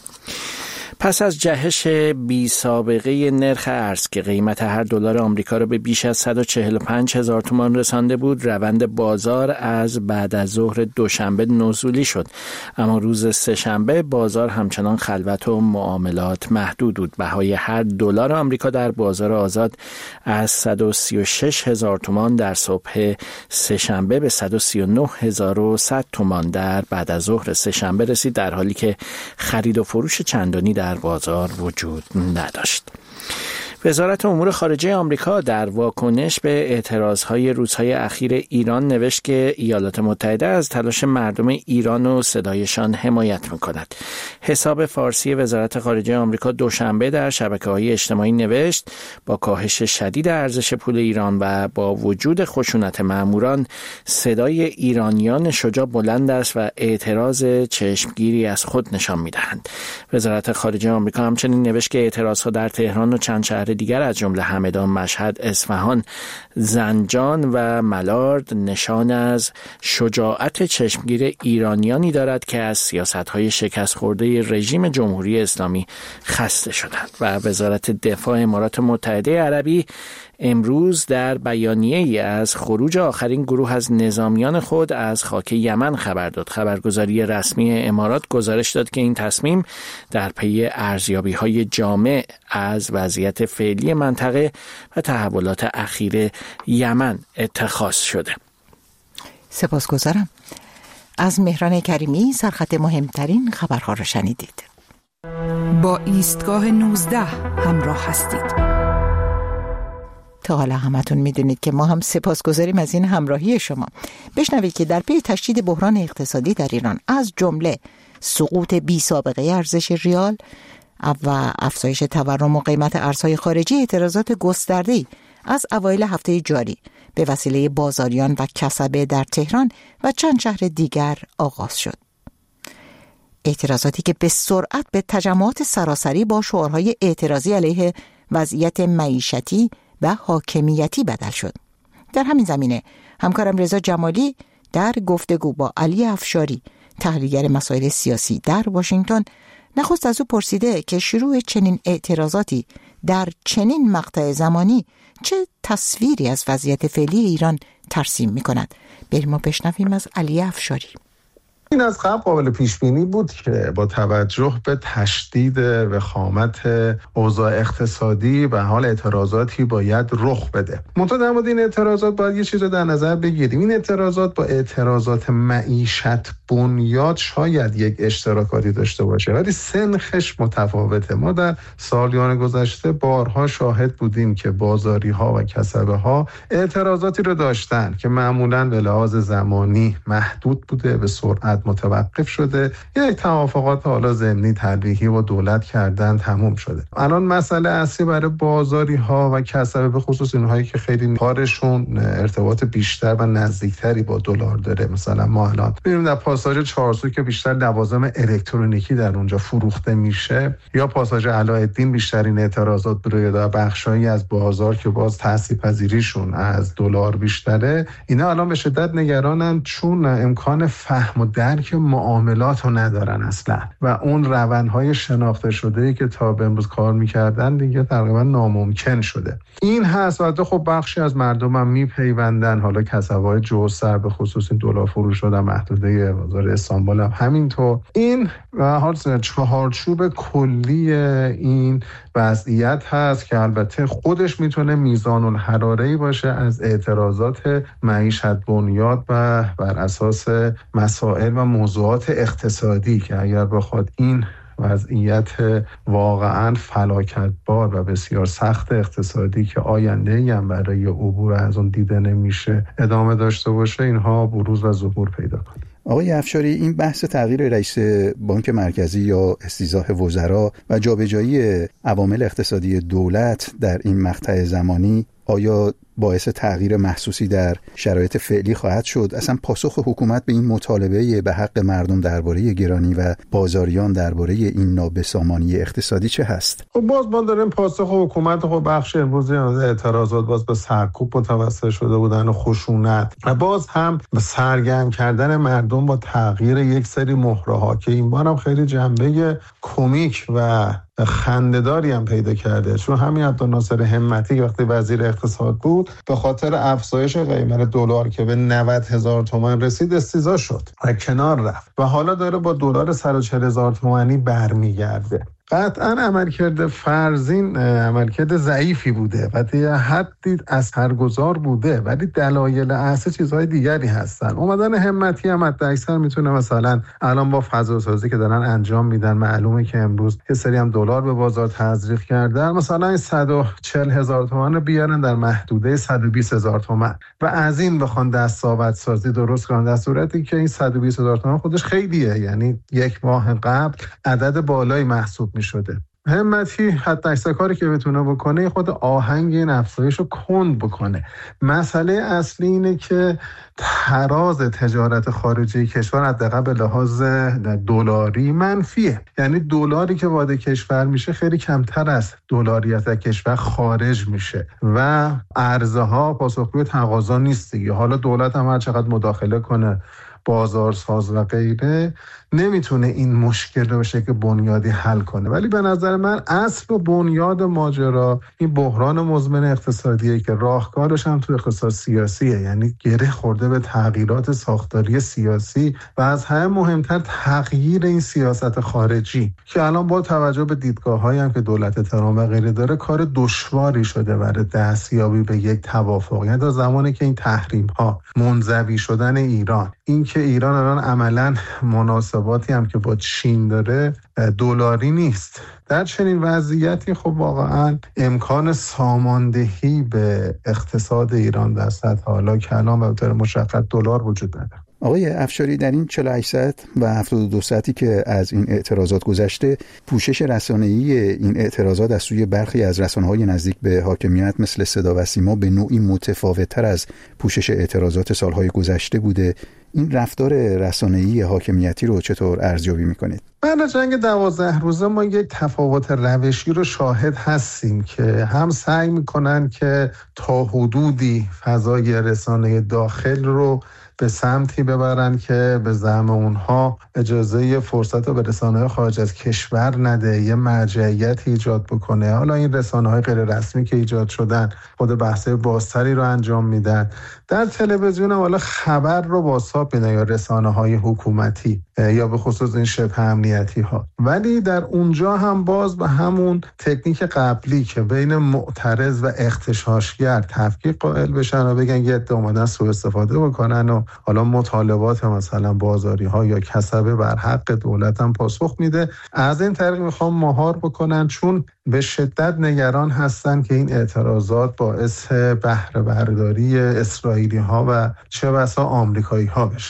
پس از جهش بی سابقه نرخ ارز که قیمت هر دلار آمریکا را به بیش از 145,000 تومان رسانده بود، روند بازار از بعد از ظهر دوشنبه نزولی شد، اما روز سه‌شنبه بازار همچنان خلوت و معاملات محدود بود. بهای هر دلار آمریکا در بازار آزاد از 136,000 تومان در صبح سه‌شنبه به 139,100 تومان در بعد از ظهر سه‌شنبه رسید، در حالی که خرید و فروش چندانی در بازار وجود نداشت. وزارت امور خارجه آمریکا در واکنش به اعتراضهای روزهای اخیر ایران نوشت که ایالات متحده از تلاش مردم ایران و صدایشان حمایت می‌کند. حساب فارسی وزارت خارجه آمریکا دوشنبه در شبکه‌های اجتماعی نوشت با کاهش شدید ارزش پول ایران و با وجود خشونت ماموران، صدای ایرانیان شجاع بلند است و اعتراض چشمگیری از خود نشان می‌دهند. وزارت خارجه آمریکا همچنین نوشت که اعتراضها در تهران و چند شهر دیگر از جمله همدان، مشهد، اصفهان، زنجان و ملارد نشان از شجاعت چشمگیر ایرانیانی دارد که از سیاست‌های شکست خورده رژیم جمهوری اسلامی خسته شدند. و وزارت دفاع امارات متحده عربی امروز در بیانیه‌ای از خروج آخرین گروه از نظامیان خود از خاک یمن خبر داد. خبرگزاری رسمی امارات گزارش داد که این تصمیم در پی ارزیابی‌های جامع از وضعیت فعلی منطقه و تحولات اخیر یمن اتخاذ شده. سپاسگزارم. از مهران کریمی سرخط مهمترین خبرها را شنیدید. با ایستگاه 19 همراه هستید. تا حالا همتون میدونید که ما هم سپاسگزاریم از این همراهی شما. بشنوید که در پی تشدید بحران اقتصادی در ایران، از جمله سقوط بی سابقه ارزش ریال و افزایش تورم و قیمت ارزهای خارجی، اعتراضات گسترده‌ای از اوایل هفته جاری به وسیله بازاریان و کسبه در تهران و چند شهر دیگر آغاز شد. اعتراضاتی که به سرعت به تجمعات سراسری با شعارهای اعتراضی علیه وضعیت معیشتی و حاکمیتی بدل شد. در همین زمینه همکارم رضا جمالی در گفتگو با علی افشاری، تحلیلگر مسائل سیاسی در واشنگتن، نخست از او پرسیده که شروع چنین اعتراضاتی در چنین مقطع زمانی چه تصویری از وضعیت فعلی ایران ترسیم می کند. بریم ما بشنویم از علی افشاری. این از قبل قابل پیش بینی بود که با توجه به تشدید وخامت اوضاع اقتصادی و حال اعتراضاتی باید رخ بده. منتها در مورد این اعتراضات باید یه چیز رو در نظر بگیریم. این اعتراضات با اعتراضات معیشت بنیاد شاید یک اشتراکاتی داشته باشه، ولی سنخش متفاوته. ما در سالیان گذشته بارها شاهد بودیم که بازاری ها و کسبه ها اعتراضاتی رو داشتن که معمولاً به لحاظ زمانی محدود بوده، به سرعت صنعت متوقف شده، یک توافقات حالا ضمنی تلویحی با دولت کردن تموم شده. الان مسئله اصلی برای بازاری ها و کسبه، به خصوص اینهایی که خیلی کارشون ارتباط بیشتر و نزدیکتری با دلار داره، مثلا ما الان می‌بینیم در پاساژ چارسو که بیشتر لوازم الکترونیکی در اونجا فروخته میشه، یا پاساژ علاءالدین بیشترین اعتراضات روی در بخشایی از بازار که باز تاثیرپذیریشون از دلار بیشتره، اینا الان به شدت نگرانن چون امکان فهم و درک معاملات رو ندارن اصلا و اون روندهای شناخته شده‌ای که تا به امروز کار میکردن دیگه تقریبا ناممکن شده. این هست و خب بخشی از مردم هم میپیوندن، حالا کسب‌های جوسر به خصوص این دلار فروش شدن محدوده بازار استانبول هم همینطور. این و حال چهارچوب کلی این وضعیت هست که البته خودش میتونه میزان الحراره‌ای باشه از اعتراضات معیشت بنیاد و بر اساس مسائل و موضوعات اقتصادی که اگر بخواد این وضعیت واقعا فلاکتبار و بسیار سخت اقتصادی که آینده‌ای هم برای عبور از اون دیده نمیشه ادامه داشته باشه، اینها بروز و ظهور پیدا کنه. آقای افشاری، این بحث تغییر رئیس بانک مرکزی یا استیضاح وزرا و جابجایی عوامل اقتصادی دولت در این مقطع زمانی آیا باعث تغییر محسوسی در شرایط فعلی خواهد شد؟ اصلا پاسخ حکومت به این مطالبه به حق مردم درباره گرانی و بازاریان درباره این نابسامانی اقتصادی چه هست؟ خب باز ما داریم پاسخ حکومت، خب بخش امروز اعتراضات باز به سرکوب متوسل شده بودن و خشونت و باز هم سرگرم کردن مردم با تغییر یک سری مهره‌ها که این بار هم خیلی جنبه کمیک و خنده‌داری هم پیدا کرده، چون همین عبدالناصر همتی وقتی وزیر اقتصاد بود به خاطر افزایش قیمت دلار که به 90,000 تومان رسید استیضاح شد و کنار رفت و حالا داره با دلار 140,000 تومانی برمیگرده. قطعا عملکرد فرزین عملکرد ضعیفی بوده و تا حدی اثرگذار بوده، ولی دلایل اصلی چیزهای دیگری هستن. اومدن همتی هم حداکثر میتونه مثلا الان با فضاسازی که دارن انجام میدن، معلومه که امروز یه سری هم دلار به بازار تزریق کردن، مثلا 140,000 تومان رو بیارن در محدوده 120,000 تومان و از این بخوان دستاوردسازی درست کنن، در صورتی که این 120,000 تومان خودش خیلیه، یعنی یک ماه قبل عدد بالایی محسوب شده. همتی حتی اکثر کاری که بتونه بکنه خود آهنگ این افزایش رو کند بکنه. مسئله اصلی اینه که تراز تجارت خارجی کشور حداقل به لحاظ دلاری منفیه، یعنی دلاری که وارد کشور میشه خیلی کمتر از دلاریت از کشور خارج میشه و عرضه‌ها پاسخگوی تقاضا نیست دیگه. حالا دولت هم هر چقدر مداخله کنه، بازارساز و غیره، نمیتونه این مشکل رو به شکل بنیادی حل کنه. ولی به نظر من اصل و بنیاد ماجرا این بحران مزمن اقتصادیه که راهکارش هم تو اقتصاد سیاسیه، یعنی گره خورده به تغییرات ساختاری سیاسی و از همه مهمتر تغییر این سیاست خارجی که الان با توجه به دیدگاه‌هایی هم که دولت تهران و غیره داره کار دشواری شده برای دستیابی به یک توافق. یعنی تا زمانی که این تحریم‌ها منزوی شدن ایران، این که ایران الان عملاً مناسباتی هم که با چین داره دلاری نیست، در چنین وضعیتی خب واقعا امکان ساماندهی به اقتصاد ایران در سطح حالا کلان و به طور مشخص دلار وجود نداره. آقای افشاری، در این 48 ساعت و 72 ساعتی که از این اعتراضات گذشته، پوشش رسانه‌ای این اعتراضات از سوی برخی از رسانه‌های نزدیک به حاکمیت مثل صدا و سیما به نوعی متفاوت‌تر از پوشش اعتراضات سالهای گذشته بوده. این رفتار رسانه‌ای حاکمیتی رو چطور ارزیابی می‌کنید؟ بعد از جنگ 12 روزه ما یک تفاوت روشی رو شاهد هستیم که هم سعی می‌کنن که تا حدودی فضای رسانه داخل رو به سمتی ببرن که به زعم اونها اجازه فرصت رو به رسانه‌های خارج از کشور نده، یه مرجعیت ایجاد بکنه. حالا این رسانه‌های غیر رسمی که ایجاد شدن خود بحث‌های بازتری رو انجام میدن. در تلویزیون هم حالا خبر رو بازتاب میدن یا رسانه‌های حکومتی یا به خصوص این شبه امنیتی ها، ولی در اونجا هم باز به همون تکنیک قبلی که بین معترض و اغتشاشگر تفکیک قائل بشن و بگن یه عده اومدن سوء استفاده بکنن و حالا مطالبات مثلا بازاری ها یا کسبه بر حق دولت هم پاسخ میده. از این طریق میخوام مهار بکنن، چون به شدت نگران هستن که این اعتراضات باعث بهره برداری اسرائیلی ها و چه بسا آمریکایی ها بشه.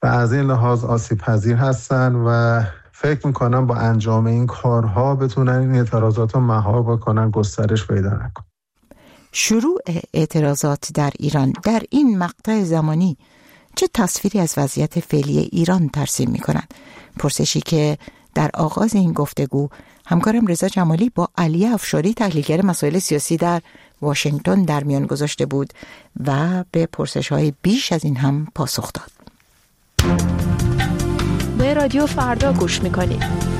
و از این لحاظ آسیب پذیر هستن و فکر میکنم با انجام این کارها بتونن این اعتراضات رو مهار بکنن، گسترش پیدا نکنن. شروع اعتراضات در ایران در این مقطع زمانی چه تصویری از وضعیت فعلی ایران ترسیم میکنند؟ پرسشی که در آغاز این گفتگو همکارم رضا جمالی با علی افشاری تحلیلگر مسائل سیاسی در واشنگتن در میان گذاشته بود و به پرسش‌های بیش از این هم پاسخ داد. به رادیو فردا گوش میکنید.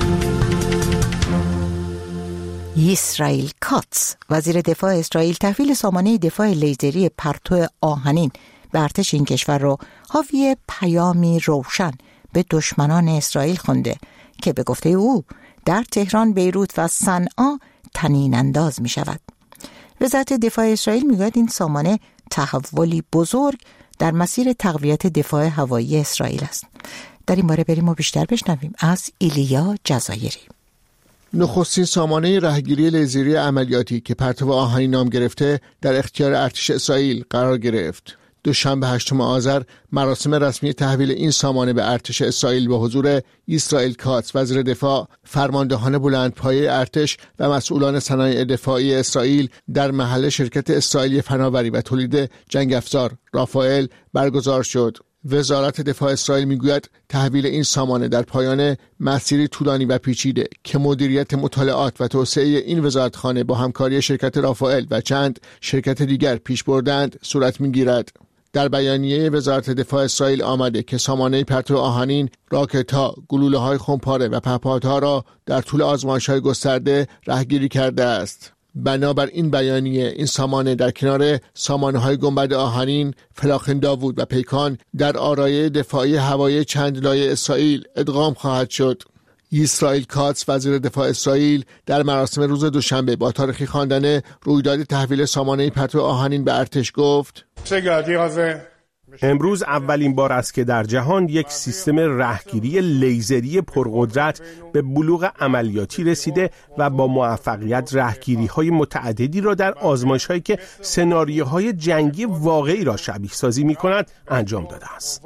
اسرائیل کاتس وزیر دفاع اسرائیل تحویل سامانه دفاع لیزری پرتو آهنین به ارتش این کشور را حاوی پیامی روشن به دشمنان اسرائیل خونده که به گفته او در تهران، بیروت و صنعا طنین انداز می شود. وزارت دفاع اسرائیل می گوید این سامانه تحولی بزرگ در مسیر تقویت دفاع هوایی اسرائیل است. در این باره بریم و بیشتر بشنویم از ایلیا جزایری. نخستین سامانه رهگیری لیزری عملیاتی که پرتو آهنین نام گرفته در اختیار ارتش اسرائیل قرار گرفت. دوشنبه 8 آذر مراسم رسمی تحویل این سامانه به ارتش اسرائیل به حضور اسرائیل کاتس وزیر دفاع، فرماندهان بلندپایه ارتش و مسئولان صنایع دفاعی اسرائیل در محل شرکت اسرائیلی فناوری و تولید جنگ افزار رافائل برگزار شد. وزارت دفاع اسرائیل میگوید تحویل این سامانه در پایان مسیری طولانی و پیچیده که مدیریت مطالعات و توسعه این وزارتخانه با همکاری شرکت رافائل و چند شرکت دیگر پیش بردند صورت میگیرد. در بیانیه وزارت دفاع اسرائیل آمده که سامانه پرتو آهنین، راکت‌ها، گلوله‌های خمپاره و پهپادها را در طول آزمایش‌های گسترده رهگیری کرده است. بنابر این بیانیه این سامانه در کنار سامانه‌های گنبد آهنین، فلاخن داوود و پیکان در آرایه دفاعی هوایی چند لایه اسرائیل ادغام خواهد شد. اسرائیل کاتس وزیر دفاع اسرائیل در مراسم روز دوشنبه با تاریخی خواندن رویداد تحویل سامانه پرتو آهنین به ارتش گفت: امروز اولین بار است که در جهان یک سیستم رهگیری لیزری پرقدرت به بلوغ عملیاتی رسیده و با موفقیت رهگیری‌های متعددی را در آزمایش‌هایی که سناریوهای جنگی واقعی را شبیه سازی می‌کند انجام داده است.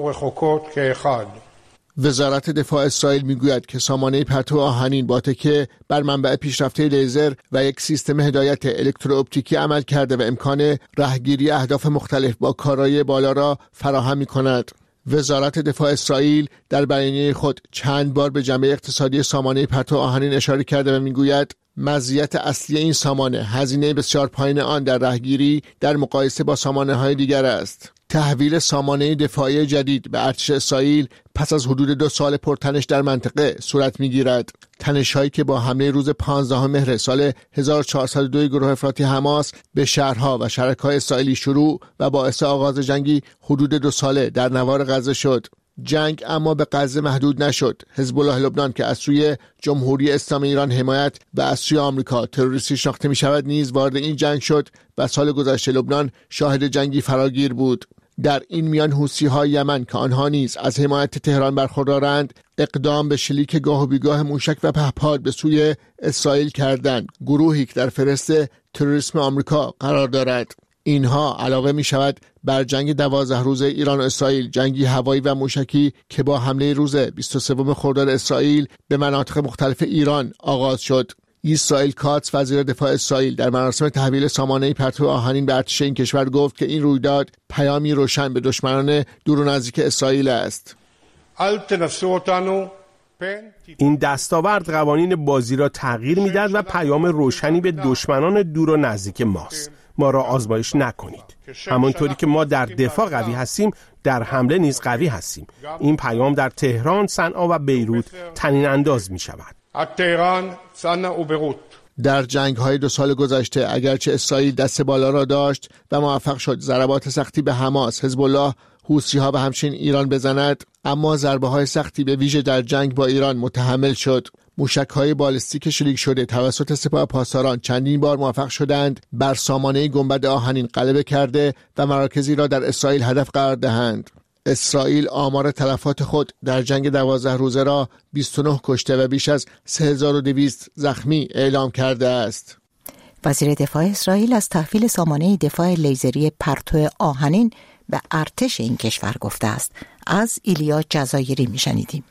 وزارت دفاع اسرائیل میگوید که سامانه پرتو آهنین با تکیه بر منبع پیشرفته لیزر و یک سیستم هدایت الکترواپتیکی عمل کرده و امکان رهگیری اهداف مختلف با کارایی بالا را فراهم می‌کند. وزارت دفاع اسرائیل در بیانیه خود چند بار به جنبه اقتصادی سامانه پرتو آهنین اشاره کرده و میگوید مزیت اصلی این سامانه هزینه بسیار پایین آن در رهگیری در مقایسه با سامانه‌های دیگر است. تحویل سامانه دفاعی جدید به ارتش اسرائیل پس از حدود 2 سال پرتنش در منطقه صورت می‌گیرد. تنش‌هایی که با حمله روز 15 مهر سال 1402 گروه افراطی حماس به شهرها و شرکای اسرائیلی شروع و باعث آغاز جنگی حدود 2 ساله در نوار غزه شد. جنگ اما به غزه محدود نشد. حزب الله لبنان که از سوی جمهوری اسلامی ایران حمایت و از سوی آمریکا تروریستی شناخته می شود نیز وارد این جنگ شد و سال گذشته لبنان شاهد جنگی فراگیر بود. در این میان حوثی‌های یمن که آنها نیز از حمایت تهران برخوردارند اقدام به شلیک گاه و بیگاه موشک و پهپاد به سوی اسرائیل کردند. گروهی که در فهرست تروریسم آمریکا قرار دارد. اینها علاوه می شود بر جنگ 12 روزه ایران و اسرائیل، جنگی هوایی و موشکی که با حمله روز 23 خرداد اسرائیل به مناطق مختلف ایران آغاز شد. اسرائیل کاتس وزیر دفاع اسرائیل در مراسم تحویل سامانه پرتو آهنین به ارتش این کشور گفت که این رویداد پیامی روشن به دشمنان دور و نزدیک اسرائیل است. این دستاورد قوانین بازی را تغییر می‌دهد و پیام روشنی به دشمنان دور و نزدیک ماست. ما را آزمایش نکنید. همانطوری که ما در دفاع قوی هستیم، در حمله نیز قوی هستیم. این پیام در تهران، صنعا و بیروت طنین انداز می شود. در جنگ‌های 2 سال گذشته اگرچه اسرائیل دست بالا را داشت و موفق شد ضربات سختی به حماس، حزب الله، حوثی‌ها و همچنین ایران بزند، اما ضربه‌های سختی به ویژه در جنگ با ایران متحمل شد. موشک‌های بالستیک شلیک شده توسط سپاه پاسداران چندین بار موفق شدند بر سامانه گنبد آهنین غلبه کرده و مراکزی را در اسرائیل هدف قرار دهند. اسرائیل آمار تلفات خود در جنگ 12 روزه را 29 کشته و بیش از 3200 زخمی اعلام کرده است. وزیر دفاع اسرائیل از تحویل سامانه دفاع لیزری پرتو آهنین به ارتش این کشور گفته است. از ایلیا جزایری میشنیدیم.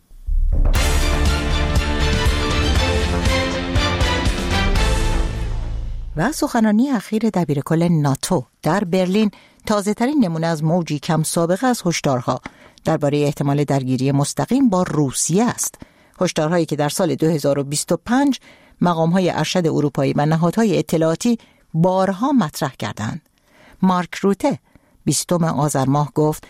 و سخنرانی اخیر دبیرکل ناتو در برلین تازه‌ترین نمونه از موجی کم سابقه از هشدارها درباره احتمال درگیری مستقیم با روسیه است. هشدارهایی که در سال 2025 مقام‌های ارشد اروپایی و نهادهای اطلاعاتی بارها مطرح کردند. مارک روته 20 آذر ماه گفت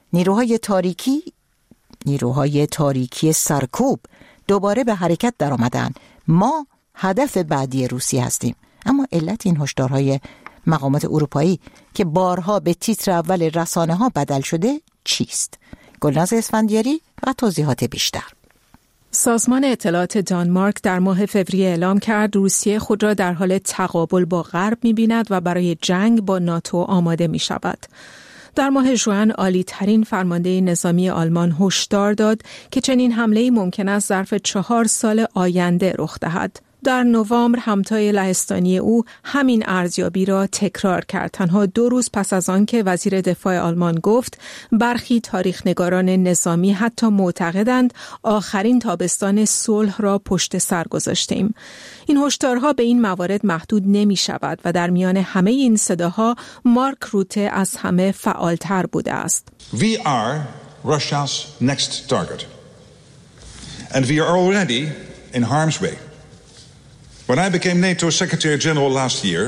نیروهای تاریکی سرکوب دوباره به حرکت در آمدند. ما هدف بعدی روسیه هستیم. اما علت این هشدارهای مقامات اروپایی که بارها به تیتر اول رسانه‌ها بدل شده چیست؟ گلناز اسفندیاری و توضیحات بیشتر. سازمان اطلاعات دانمارک در ماه فوریه اعلام کرد روسیه خود را در حال تقابل با غرب می‌بیند و برای جنگ با ناتو آماده می‌شود. در ماه ژوئن عالی ترین فرمانده نظامی آلمان هشدار داد که چنین حمله‌ای ممکن است ظرف 4 سال آینده رخ دهد. در نوامبر همتای لهستانی او همین ارزیابی را تکرار کرد، تنها 2 روز پس از آن که وزیر دفاع آلمان گفت برخی تاریخ‌نگاران نظامی حتی معتقدند آخرین تابستان صلح را پشت سر گذاشتیم. این هشدارها به این موارد محدود نمی شود و در میان همه این صداها مارک روته از همه فعالتر بوده است. We are Russia's next target. And we are already in harm's way. When I became NATO Secretary General last year,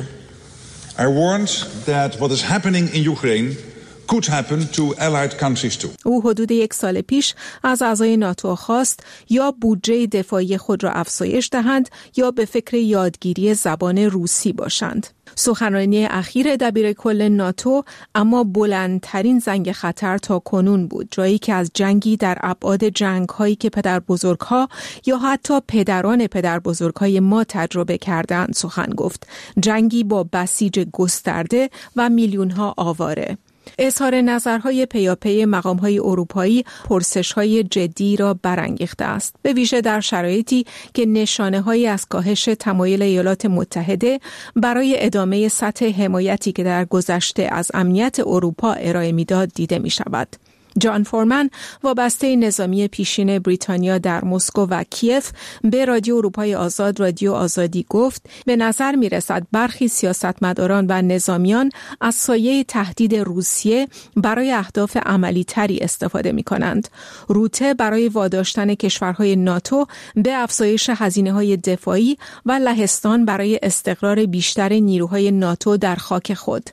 I warned that what is happening in Ukraine could happen to allied countries too. او حدود 1 سال پیش از اعضای ناتو خواست یا بودجه دفاعی خود را افزایش دهند یا به فکر یادگیری زبان روسی باشند. سخنرانی اخیر دبیرکل ناتو اما بلندترین زنگ خطر تا کنون بود، جایی که از جنگی در ابعاد جنگ‌هایی که پدربزرگ‌ها یا حتی پدران پدربزرگ‌های ما تجربه کردند سخن گفت. جنگی با بسیج گسترده و میلیون‌ها آواره. اظهار نظرهای پیاپی مقام‌های اروپایی پرسش‌های جدی را برانگیخته است، به ویژه در شرایطی که نشانه‌هایی از کاهش تمایل ایالات متحده برای ادامه سطح حمایتی که در گذشته از امنیت اروپا ارائه می‌داد دیده می‌شود. جان فورمن وابسته نظامی پیشین بریتانیا در مسکو و کیف به رادیو اروپای آزاد رادیو آزادی گفت به نظر می رسد برخی سیاستمداران و نظامیان از سایه تهدید روسیه برای اهداف عملی تری استفاده می کنند. روته برای واداشتن کشورهای ناتو به افزایش هزینه‌های دفاعی و لهستان برای استقرار بیشتر نیروهای ناتو در خاک خود.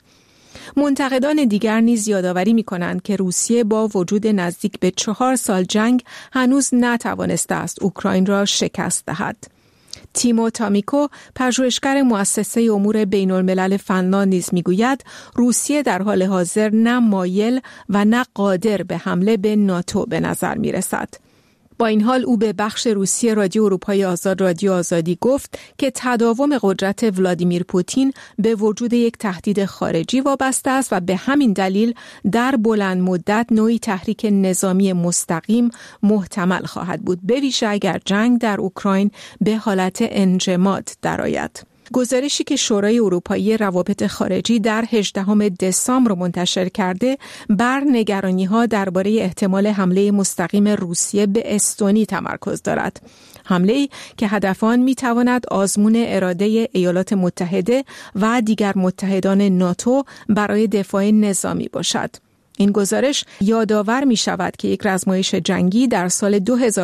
منتقدان دیگر نیز یادآوری می‌کنند که روسیه با وجود نزدیک به 4 سال جنگ هنوز نتوانسته است اوکراین را شکست دهد. تیمو تامیکو پژوهشگر مؤسسه امور بین‌الملل فنلاند نیز می‌گوید روسیه در حال حاضر نه مایل و نه قادر به حمله به ناتو به نظر می‌رسد. با این حال او به بخش روسی رادیو اروپای آزاد رادیو آزادی گفت که تداوم قدرت ولادیمیر پوتین به وجود یک تهدید خارجی وابسته است و به همین دلیل در بلند مدت نوعی تحریک نظامی مستقیم محتمل خواهد بود، به ویژه اگر جنگ در اوکراین به حالت انجماد درآید. گزارشی که شورای اروپایی روابط خارجی در 18 دسامبر منتشر کرده بر نگرانی‌ها درباره احتمال حمله مستقیم روسیه به استونی تمرکز دارد. حمله‌ای که هدف آن می‌تواند آزمون اراده ایالات متحده و دیگر متحدان ناتو برای دفاع نظامی باشد. این گزارش یادآور می شود که یک رزمایش جنگی در سال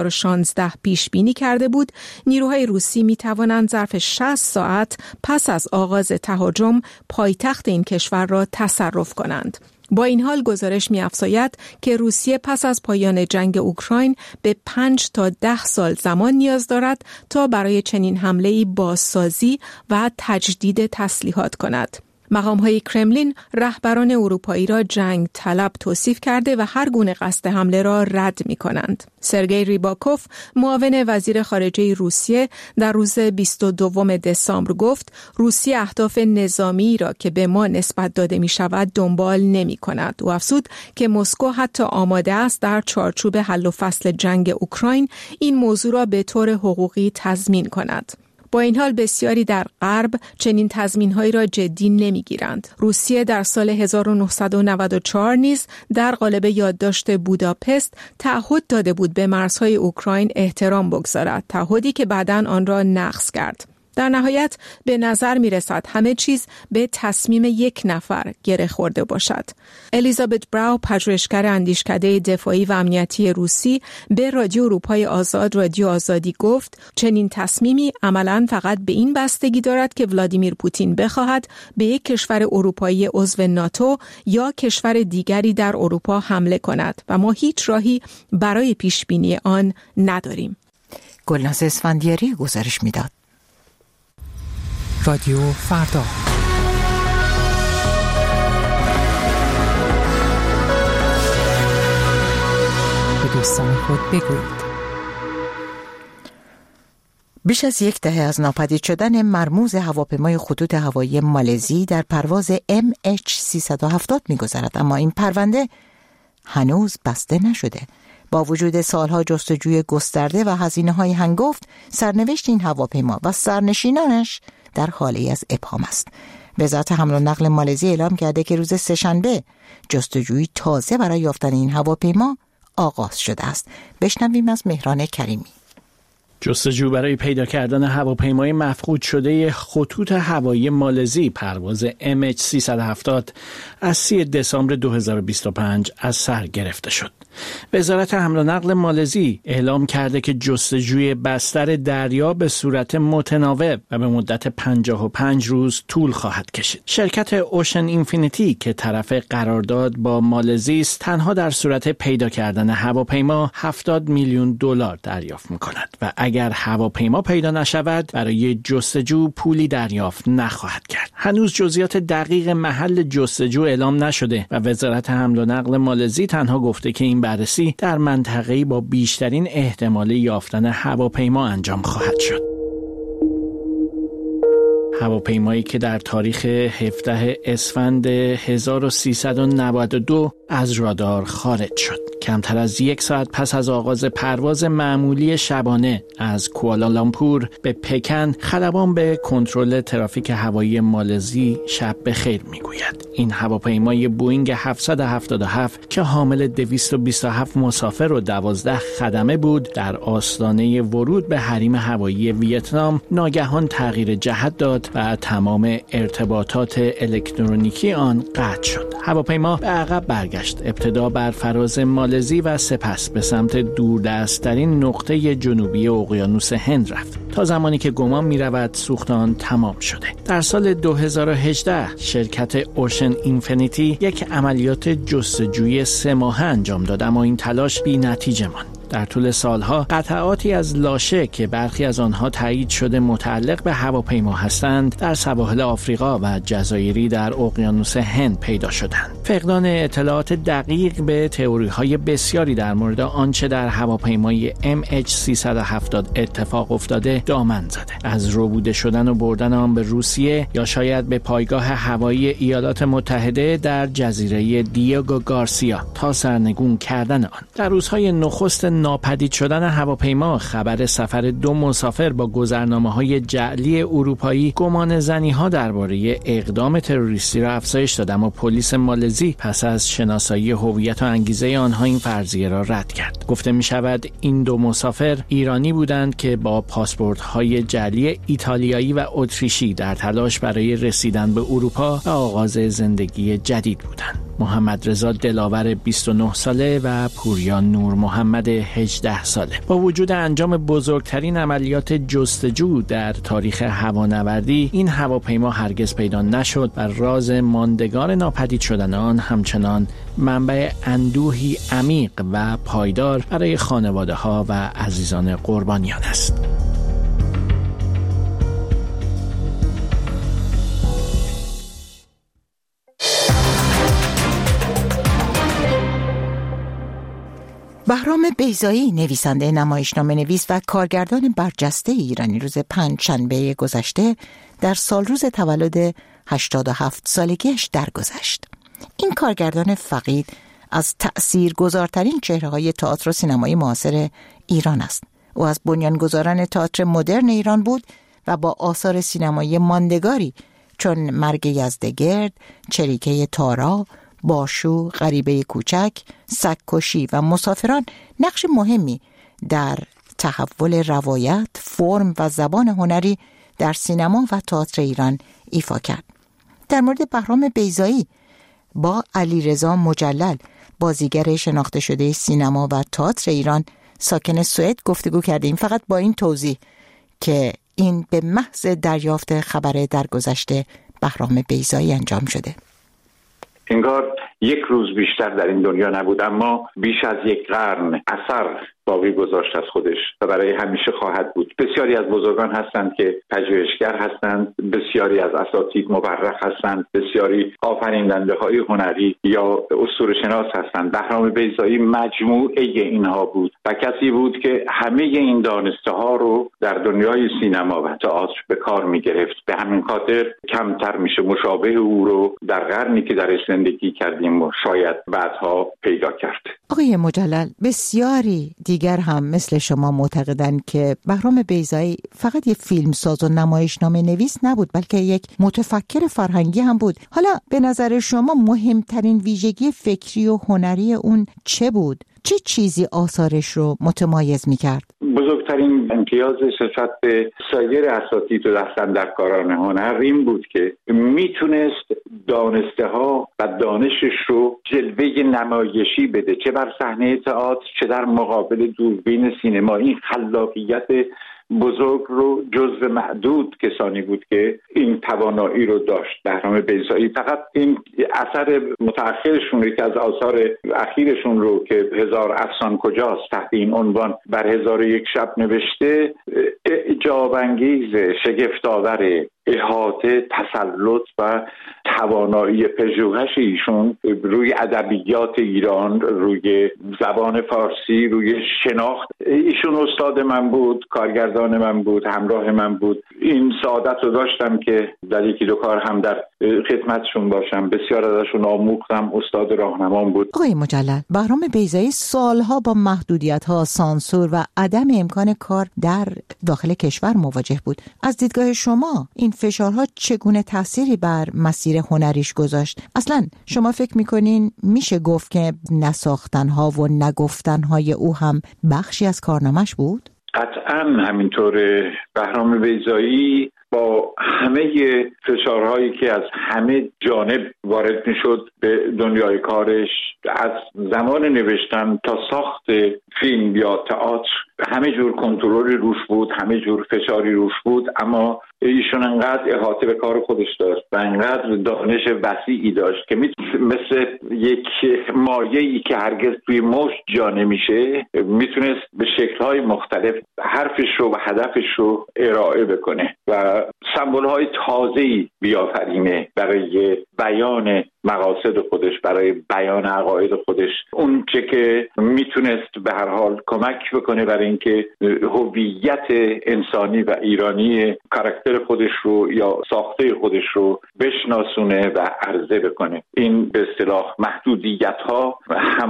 2016 پیش بینی کرده بود نیروهای روسی می توانند ظرف 60 ساعت پس از آغاز تهاجم پایتخت این کشور را تصرف کنند. با این حال گزارش می‌افزاید که روسیه پس از پایان جنگ اوکراین به 5 تا 10 سال زمان نیاز دارد تا برای چنین حمله‌ای بازسازی و تجدید تسلیحات کند. مقام‌های کرملین رهبران اروپایی را جنگ طلب توصیف کرده و هر گونه قصد حمله را رد می‌کنند. سرگئی ریباکوف معاون وزیر خارجه روسیه در روز 22 دسامبر گفت روسیه اهداف نظامی را که به ما نسبت داده می‌شود دنبال نمی‌کند. او افزود که مسکو حتی آماده است در چارچوب حل و فصل جنگ اوکراین این موضوع را به طور حقوقی تضمین کند. با این حال بسیاری در غرب چنین تضمین‌هایی را جدی نمی‌گیرند. روسیه در سال 1994 نیز در قالب یادداشت بوداپست تعهد داده بود به مرزهای اوکراین احترام بگذارد، تعهدی که بعداً آن را نقض کرد. در نهایت به نظر می رسد همه چیز به تصمیم یک نفر گره خورده باشد. الیزابت براو، پژوهشگر اندیشکده دفاعی و امنیتی روسی، به رادیو اروپای آزاد رادیو آزادی گفت چنین تصمیمی عملاً فقط به این بستگی دارد که ولادیمیر پوتین بخواهد به یک کشور اروپایی عضو ناتو یا کشور دیگری در اروپا حمله کند و ما هیچ راهی برای پیشبینی آن نداریم. گلناز اسفندیاری گزارش میداد. رادیو فردا. به دوستان خود بگویید. بیش از یک دهه از ناپدید شدن مرموز هواپیمای خطوط هوایی مالزی در پرواز MH370 می‌گذرد، اما این پرونده هنوز بسته نشده. با وجود سالها جستجوی گسترده و هزینه‌های هنگفت، سرنوشت این هواپیما و سرنشینانش در حالی از ابهام است. وزارت حمل و نقل مالزی اعلام کرده که روز سه‌شنبه جستجوی تازه برای یافتن این هواپیما آغاز شده است. بشنویم از مهران کریمی. جستجو برای پیدا کردن هواپیمای مفقود شده خطوط هوایی مالزی پرواز MH370 از 30 دسامبر 2025 از سر گرفته شد. وزارت حمل و نقل مالزی اعلام کرده که جستجوی بستر دریا به صورت متناوب و به مدت 55 روز طول خواهد کشید. شرکت اوشن اینفینیتی که طرف قرارداد با مالزی است، تنها در صورت پیدا کردن هواپیما 70 میلیون دلار دریافت می‌کند و اگر هواپیما پیدا نشود برای جستجو پولی دریافت نخواهد کرد. هنوز جزئیات دقیق محل جستجو اعلام نشده و وزارت حمل و نقل مالزی تنها گفته که این بررسی در منطقه‌ای با بیشترین احتمال یافتن هواپیما انجام خواهد شد. هواپیمایی که در تاریخ 17 اسفند 1392 از رادار خارج شد. کمتر از یک ساعت پس از آغاز پرواز معمولی شبانه از کوالالامپور به پکن، خلبان به کنترل ترافیک هوایی مالزی شب بخیر میگوید. این هواپیمای بوئینگ 777 که حامل 227 مسافر و 12 خدمه بود، در آستانه ورود به حریم هوایی ویتنام ناگهان تغییر جهت داد و تمام ارتباطات الکترونیکی آن قطع شد. هواپیما به عقب برگشت، ابتدا بر فراز مالزی و سپس به سمت دوردست‌ترین نقطه جنوبی اقیانوس هند رفت تا زمانی که گمان می‌رود سوخت آن تمام شده. در سال 2018 شرکت اوشن اینفینیتی یک عملیات جستجوی 3 ماهه انجام داد، اما این تلاش بی‌نتیجه ماند. در طول سالها قطعاتی از لاشه که برخی از آنها تایید شده متعلق به هواپیما هستند در سواحل آفریقا و جزایری در اقیانوس هند پیدا شدند. فقدان اطلاعات دقیق به تئوری‌های بسیاری در مورد آنچه در هواپیمای MH370 اتفاق افتاده دامن زده. از ربوده شدن و بردن آن به روسیه یا شاید به پایگاه هوایی ایالات متحده در جزیره دیگو گارسیا تا سرنگون کردن آن. در روزهای نخست ناپدید شدن هواپیما، خبر سفر 2 مسافر با گذرنامه‌های جعلی اروپایی گمان زنی‌ها درباره اقدام تروریستی را افزایش داد، اما پلیس مالزی پس از شناسایی هویت و انگیزه آنها این فرضیه را رد کرد. گفته می‌شود این 2 مسافر ایرانی بودند که با پاسپورت‌های جعلی ایتالیایی و اتریشی در تلاش برای رسیدن به اروپا و آغاز زندگی جدید بودند. محمد رضا دلاور 29 ساله و پوریا نور محمد 18 ساله. با وجود انجام بزرگترین عملیات جستجو در تاریخ هوانوردی، این هواپیما هرگز پیدا نشد و راز ماندگار ناپدید شدن آن همچنان منبع اندوهی عمیق و پایدار برای خانواده‌ها و عزیزان قربانیان است. بهرام بیضایی، نویسنده، نمایشنامه‌نویس و کارگردان برجسته ایرانی، روز پنجشنبه گذشته در سالروز تولد 87 سالگیش درگذشت. این کارگردان فقید از تأثیرگذارترین چهره‌های تئاتر و سینمای معاصر ایران است. او از بنیانگذاران تئاتر مدرن ایران بود و با آثار سینمایی ماندگاری چون مرگ یزدگرد، چریکه تارا، باشو، غریبه کوچک، سگ‌کشی و مسافران نقش مهمی در تحول روایت، فرم و زبان هنری در سینما و تئاتر ایران ایفا کرد. در مورد بهرام بیضایی با علیرضا مجلل، بازیگر شناخته شده سینما و تئاتر ایران ساکن سوئد گفتگو کردیم، فقط با این توضیح که این به محض دریافت خبر درگذشته بهرام بیضایی انجام شده. انگار یک روز بیشتر در این دنیا نبود، اما بیش از یک قرن اثر باقی گذاشت از خودش و برای همیشه خواهد بود. بسیاری از بزرگان هستند که پژوهشگر هستند، بسیاری از اساتید مورخ هستند، بسیاری آفریننده‌های هنری یا اسطوره‌شناس هستند. بهرام بیضایی مجموعه اینها بود و کسی بود که همه این دانسته‌ها رو در دنیای سینما و تئاتر به کار می‌گرفت. به همین خاطر کمتر میشه مشابه او رو در قرنی که درش زندگی کردیم و شاید بعدها پیدا کرد. آقای مجلل، بسیاری دیگر هم مثل شما معتقدند که بهرام بیضایی فقط یک فیلمساز و نمایشنامه نویس نبود، بلکه یک متفکر فرهنگی هم بود. حالا به نظر شما مهمترین ویژگی فکری و هنری اون چه بود؟ چه چیزی آثارش رو متمایز می‌کرد؟ بزرگترین امتیازش نسبت به سایر اساتید و دستاندرکاران هنر این بود که میتونست دانسته‌ها و دانشش رو جلوه نمایشی بده، چه بر صحنه تئاتر چه در مقابل دوربین سینما. این خلاقیت بزرگ رو جزو معدود کسانی بود که این توانایی رو داشت. بهرام بیضایی فقط این اثر متأخرشون، یکی از آثار اخیرشون رو که 1000 افسان کجاست تحت این عنوان بر 1001 شب نوشته، اعجاب انگیز، شگفت‌آور، احاطه، تسلط و توانایی پژوهش ایشون روی ادبیات ایران، روی زبان فارسی، روی شناخت. ایشون استاد من بود، کارگردان من بود، همراه من بود. این سعادت رو داشتم که در یکی دو کار هم در خدمتشون باشم. بسیار ازشون آموختم، استاد راهنمام بود. آقای مجلل، بهرام بیضایی سالها با محدودیت‌ها، سانسور و عدم امکان کار در داخل کشور مواجه بود. از دیدگاه شما این فشارها چگونه تأثیری بر مسیر هنریش گذاشت؟ اصلا شما فکر میکنین میشه گفت که نساختنها و نگفتنهای او هم بخشی از کارنامش بود؟ قطعا همینطوره. بهرام بیضایی با همه فشارهایی که از همه جانب وارد میشد به دنیای کارش، از زمان نوشتن تا ساخت فیلم یا تئاتر، همه جور کنترلی روش بود، همه جور فشاری روش بود، اما ایشون انقدر احاطه به کار خودش داشت و انقدر دانش وسیعی داشت که مثل یک مایه‌ای که هرگز توی مشت جا نمیشه، میتونست به شکل‌های مختلف حرفش رو و هدفش رو ارائه بکنه و سمبول‌های تازه‌ای بیافرینه برای بیان مقاصد خودش، برای بیان عقاید خودش. اون چه که میتونست به هر حال کمک بکنه برای اینکه هویت انسانی و ایرانی کاراکتر خودش رو یا ساخته خودش رو بشناسونه و عرضه بکنه. این به اصطلاح محدودیت‌ها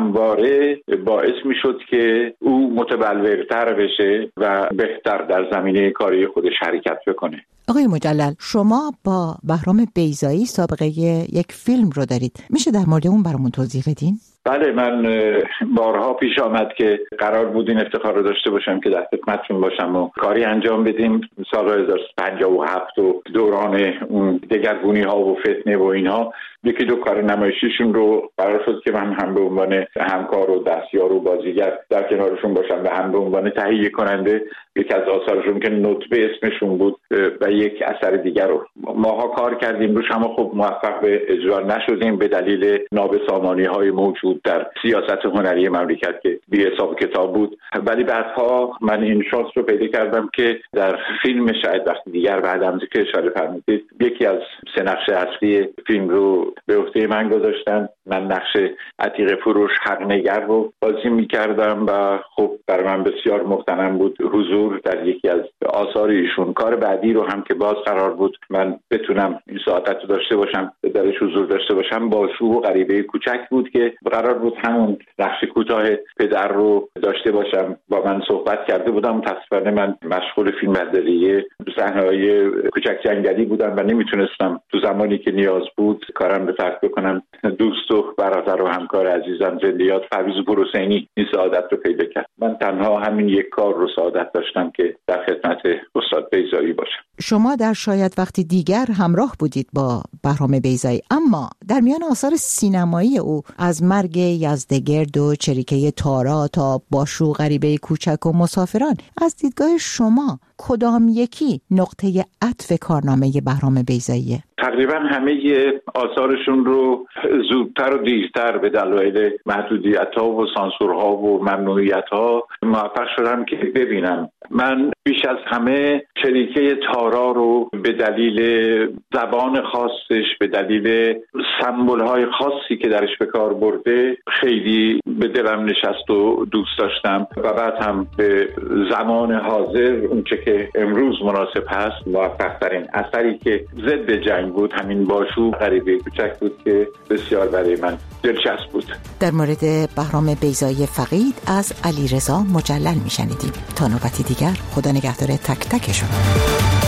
همواره باعث میشد که او متبلورتر بشه و بهتر در زمینه کاری خودش حرکت بکنه. آقای مجلل، شما با بهرام بیضایی سابقه یک فیلم رو دارید، میشه در مورد اون برامون توضیح بدین؟ بله، من بارها پیش آمد که قرار بود این افتخار رو داشته باشم که در خدمتتون باشم و کاری انجام بدیم. سال 1957 و دوران اون دگرگونی‌ها و فتنه و اینها، یکی دو کار نمایشیشون رو قرار شد که من هم به عنوان همکار و دستیار و بازیگر در کنارشون باشم و هم به عنوان تهیه کننده یکی از آثارشون که نطبه اسمشون بود و یک اثر دیگر رو ماها کار کردیم روش، اما خب موفق به اجرا نشدیم به دلیل نابسامانی‌های موجود در سیاست هنری مملکت که بی حساب کتاب بود. ولی بعدها من این شانس رو پیدا کردم که در فیلم شاید وقتی دیگر بعدم که اشاره فرمودید یکی از سه نقش اصلی فیلم رو به عهده من گذاشتن. من نقش عتیق فروش حق‌نگر رو بازی می‌کردم و خب برای من بسیار مغتنم بود حضور در یکی از آثار ایشون. کار بعدی رو هم که باز قرار بود من بتونم این سعادت رو داشته باشم، درش حضور داشته باشم، باشو و غریبه کوچک بود که قرار بود همون نقش کوتاه پدر در رو داشته باشم. با من صحبت کرده بودم، متاسفانه من مشغول فیلمبرداری صحنه‌های کوچک جنگلی بودم و نمیتونستم تو زمانی که نیاز بود کارم رو ترک بکنم. دوست و برادر و همکار عزیزم زندیات پرویز پروسینی این سعادت رو پیدا کرد. من تنها همین یک کار رو سعادت داشتم که در خدمت استاد بیضایی باشم. شما در شاید وقتی دیگر همراه بودید با بهرام بیضایی، اما در میان آثار سینمایی او از مرگ یزدگرد و چریکه تارا تا باشو غریبه کوچک و مسافران، از دیدگاه شما کدام یکی نقطه عطف کارنامه بهرام بیضاییه؟ تقریبا همه آثارشون رو زودتر و دیرتر به دلایل محدودیت‌ها و سانسورها و ممنوعیت‌ها موفق شدم که ببینم. من بیش از همه چریکه تارا رو به دلیل زبان خاصش، به دلیل سمبول‌های خاصی که درش به کار برده خیلی به دلم نشست و دوست داشتم و بعد هم به زمان حاضر اونچه که امروز مناسب هست موفق‌ترین اثری که ضد جنگ بود همین باشو غریبه کوچک بود که بسیار برای من دلچسب بود. در مورد بهرام بیضایی فقید از علیرضا مجلل میشنیدیم. تا نوبتی دیگر، خدا نگهدار تک تک شما.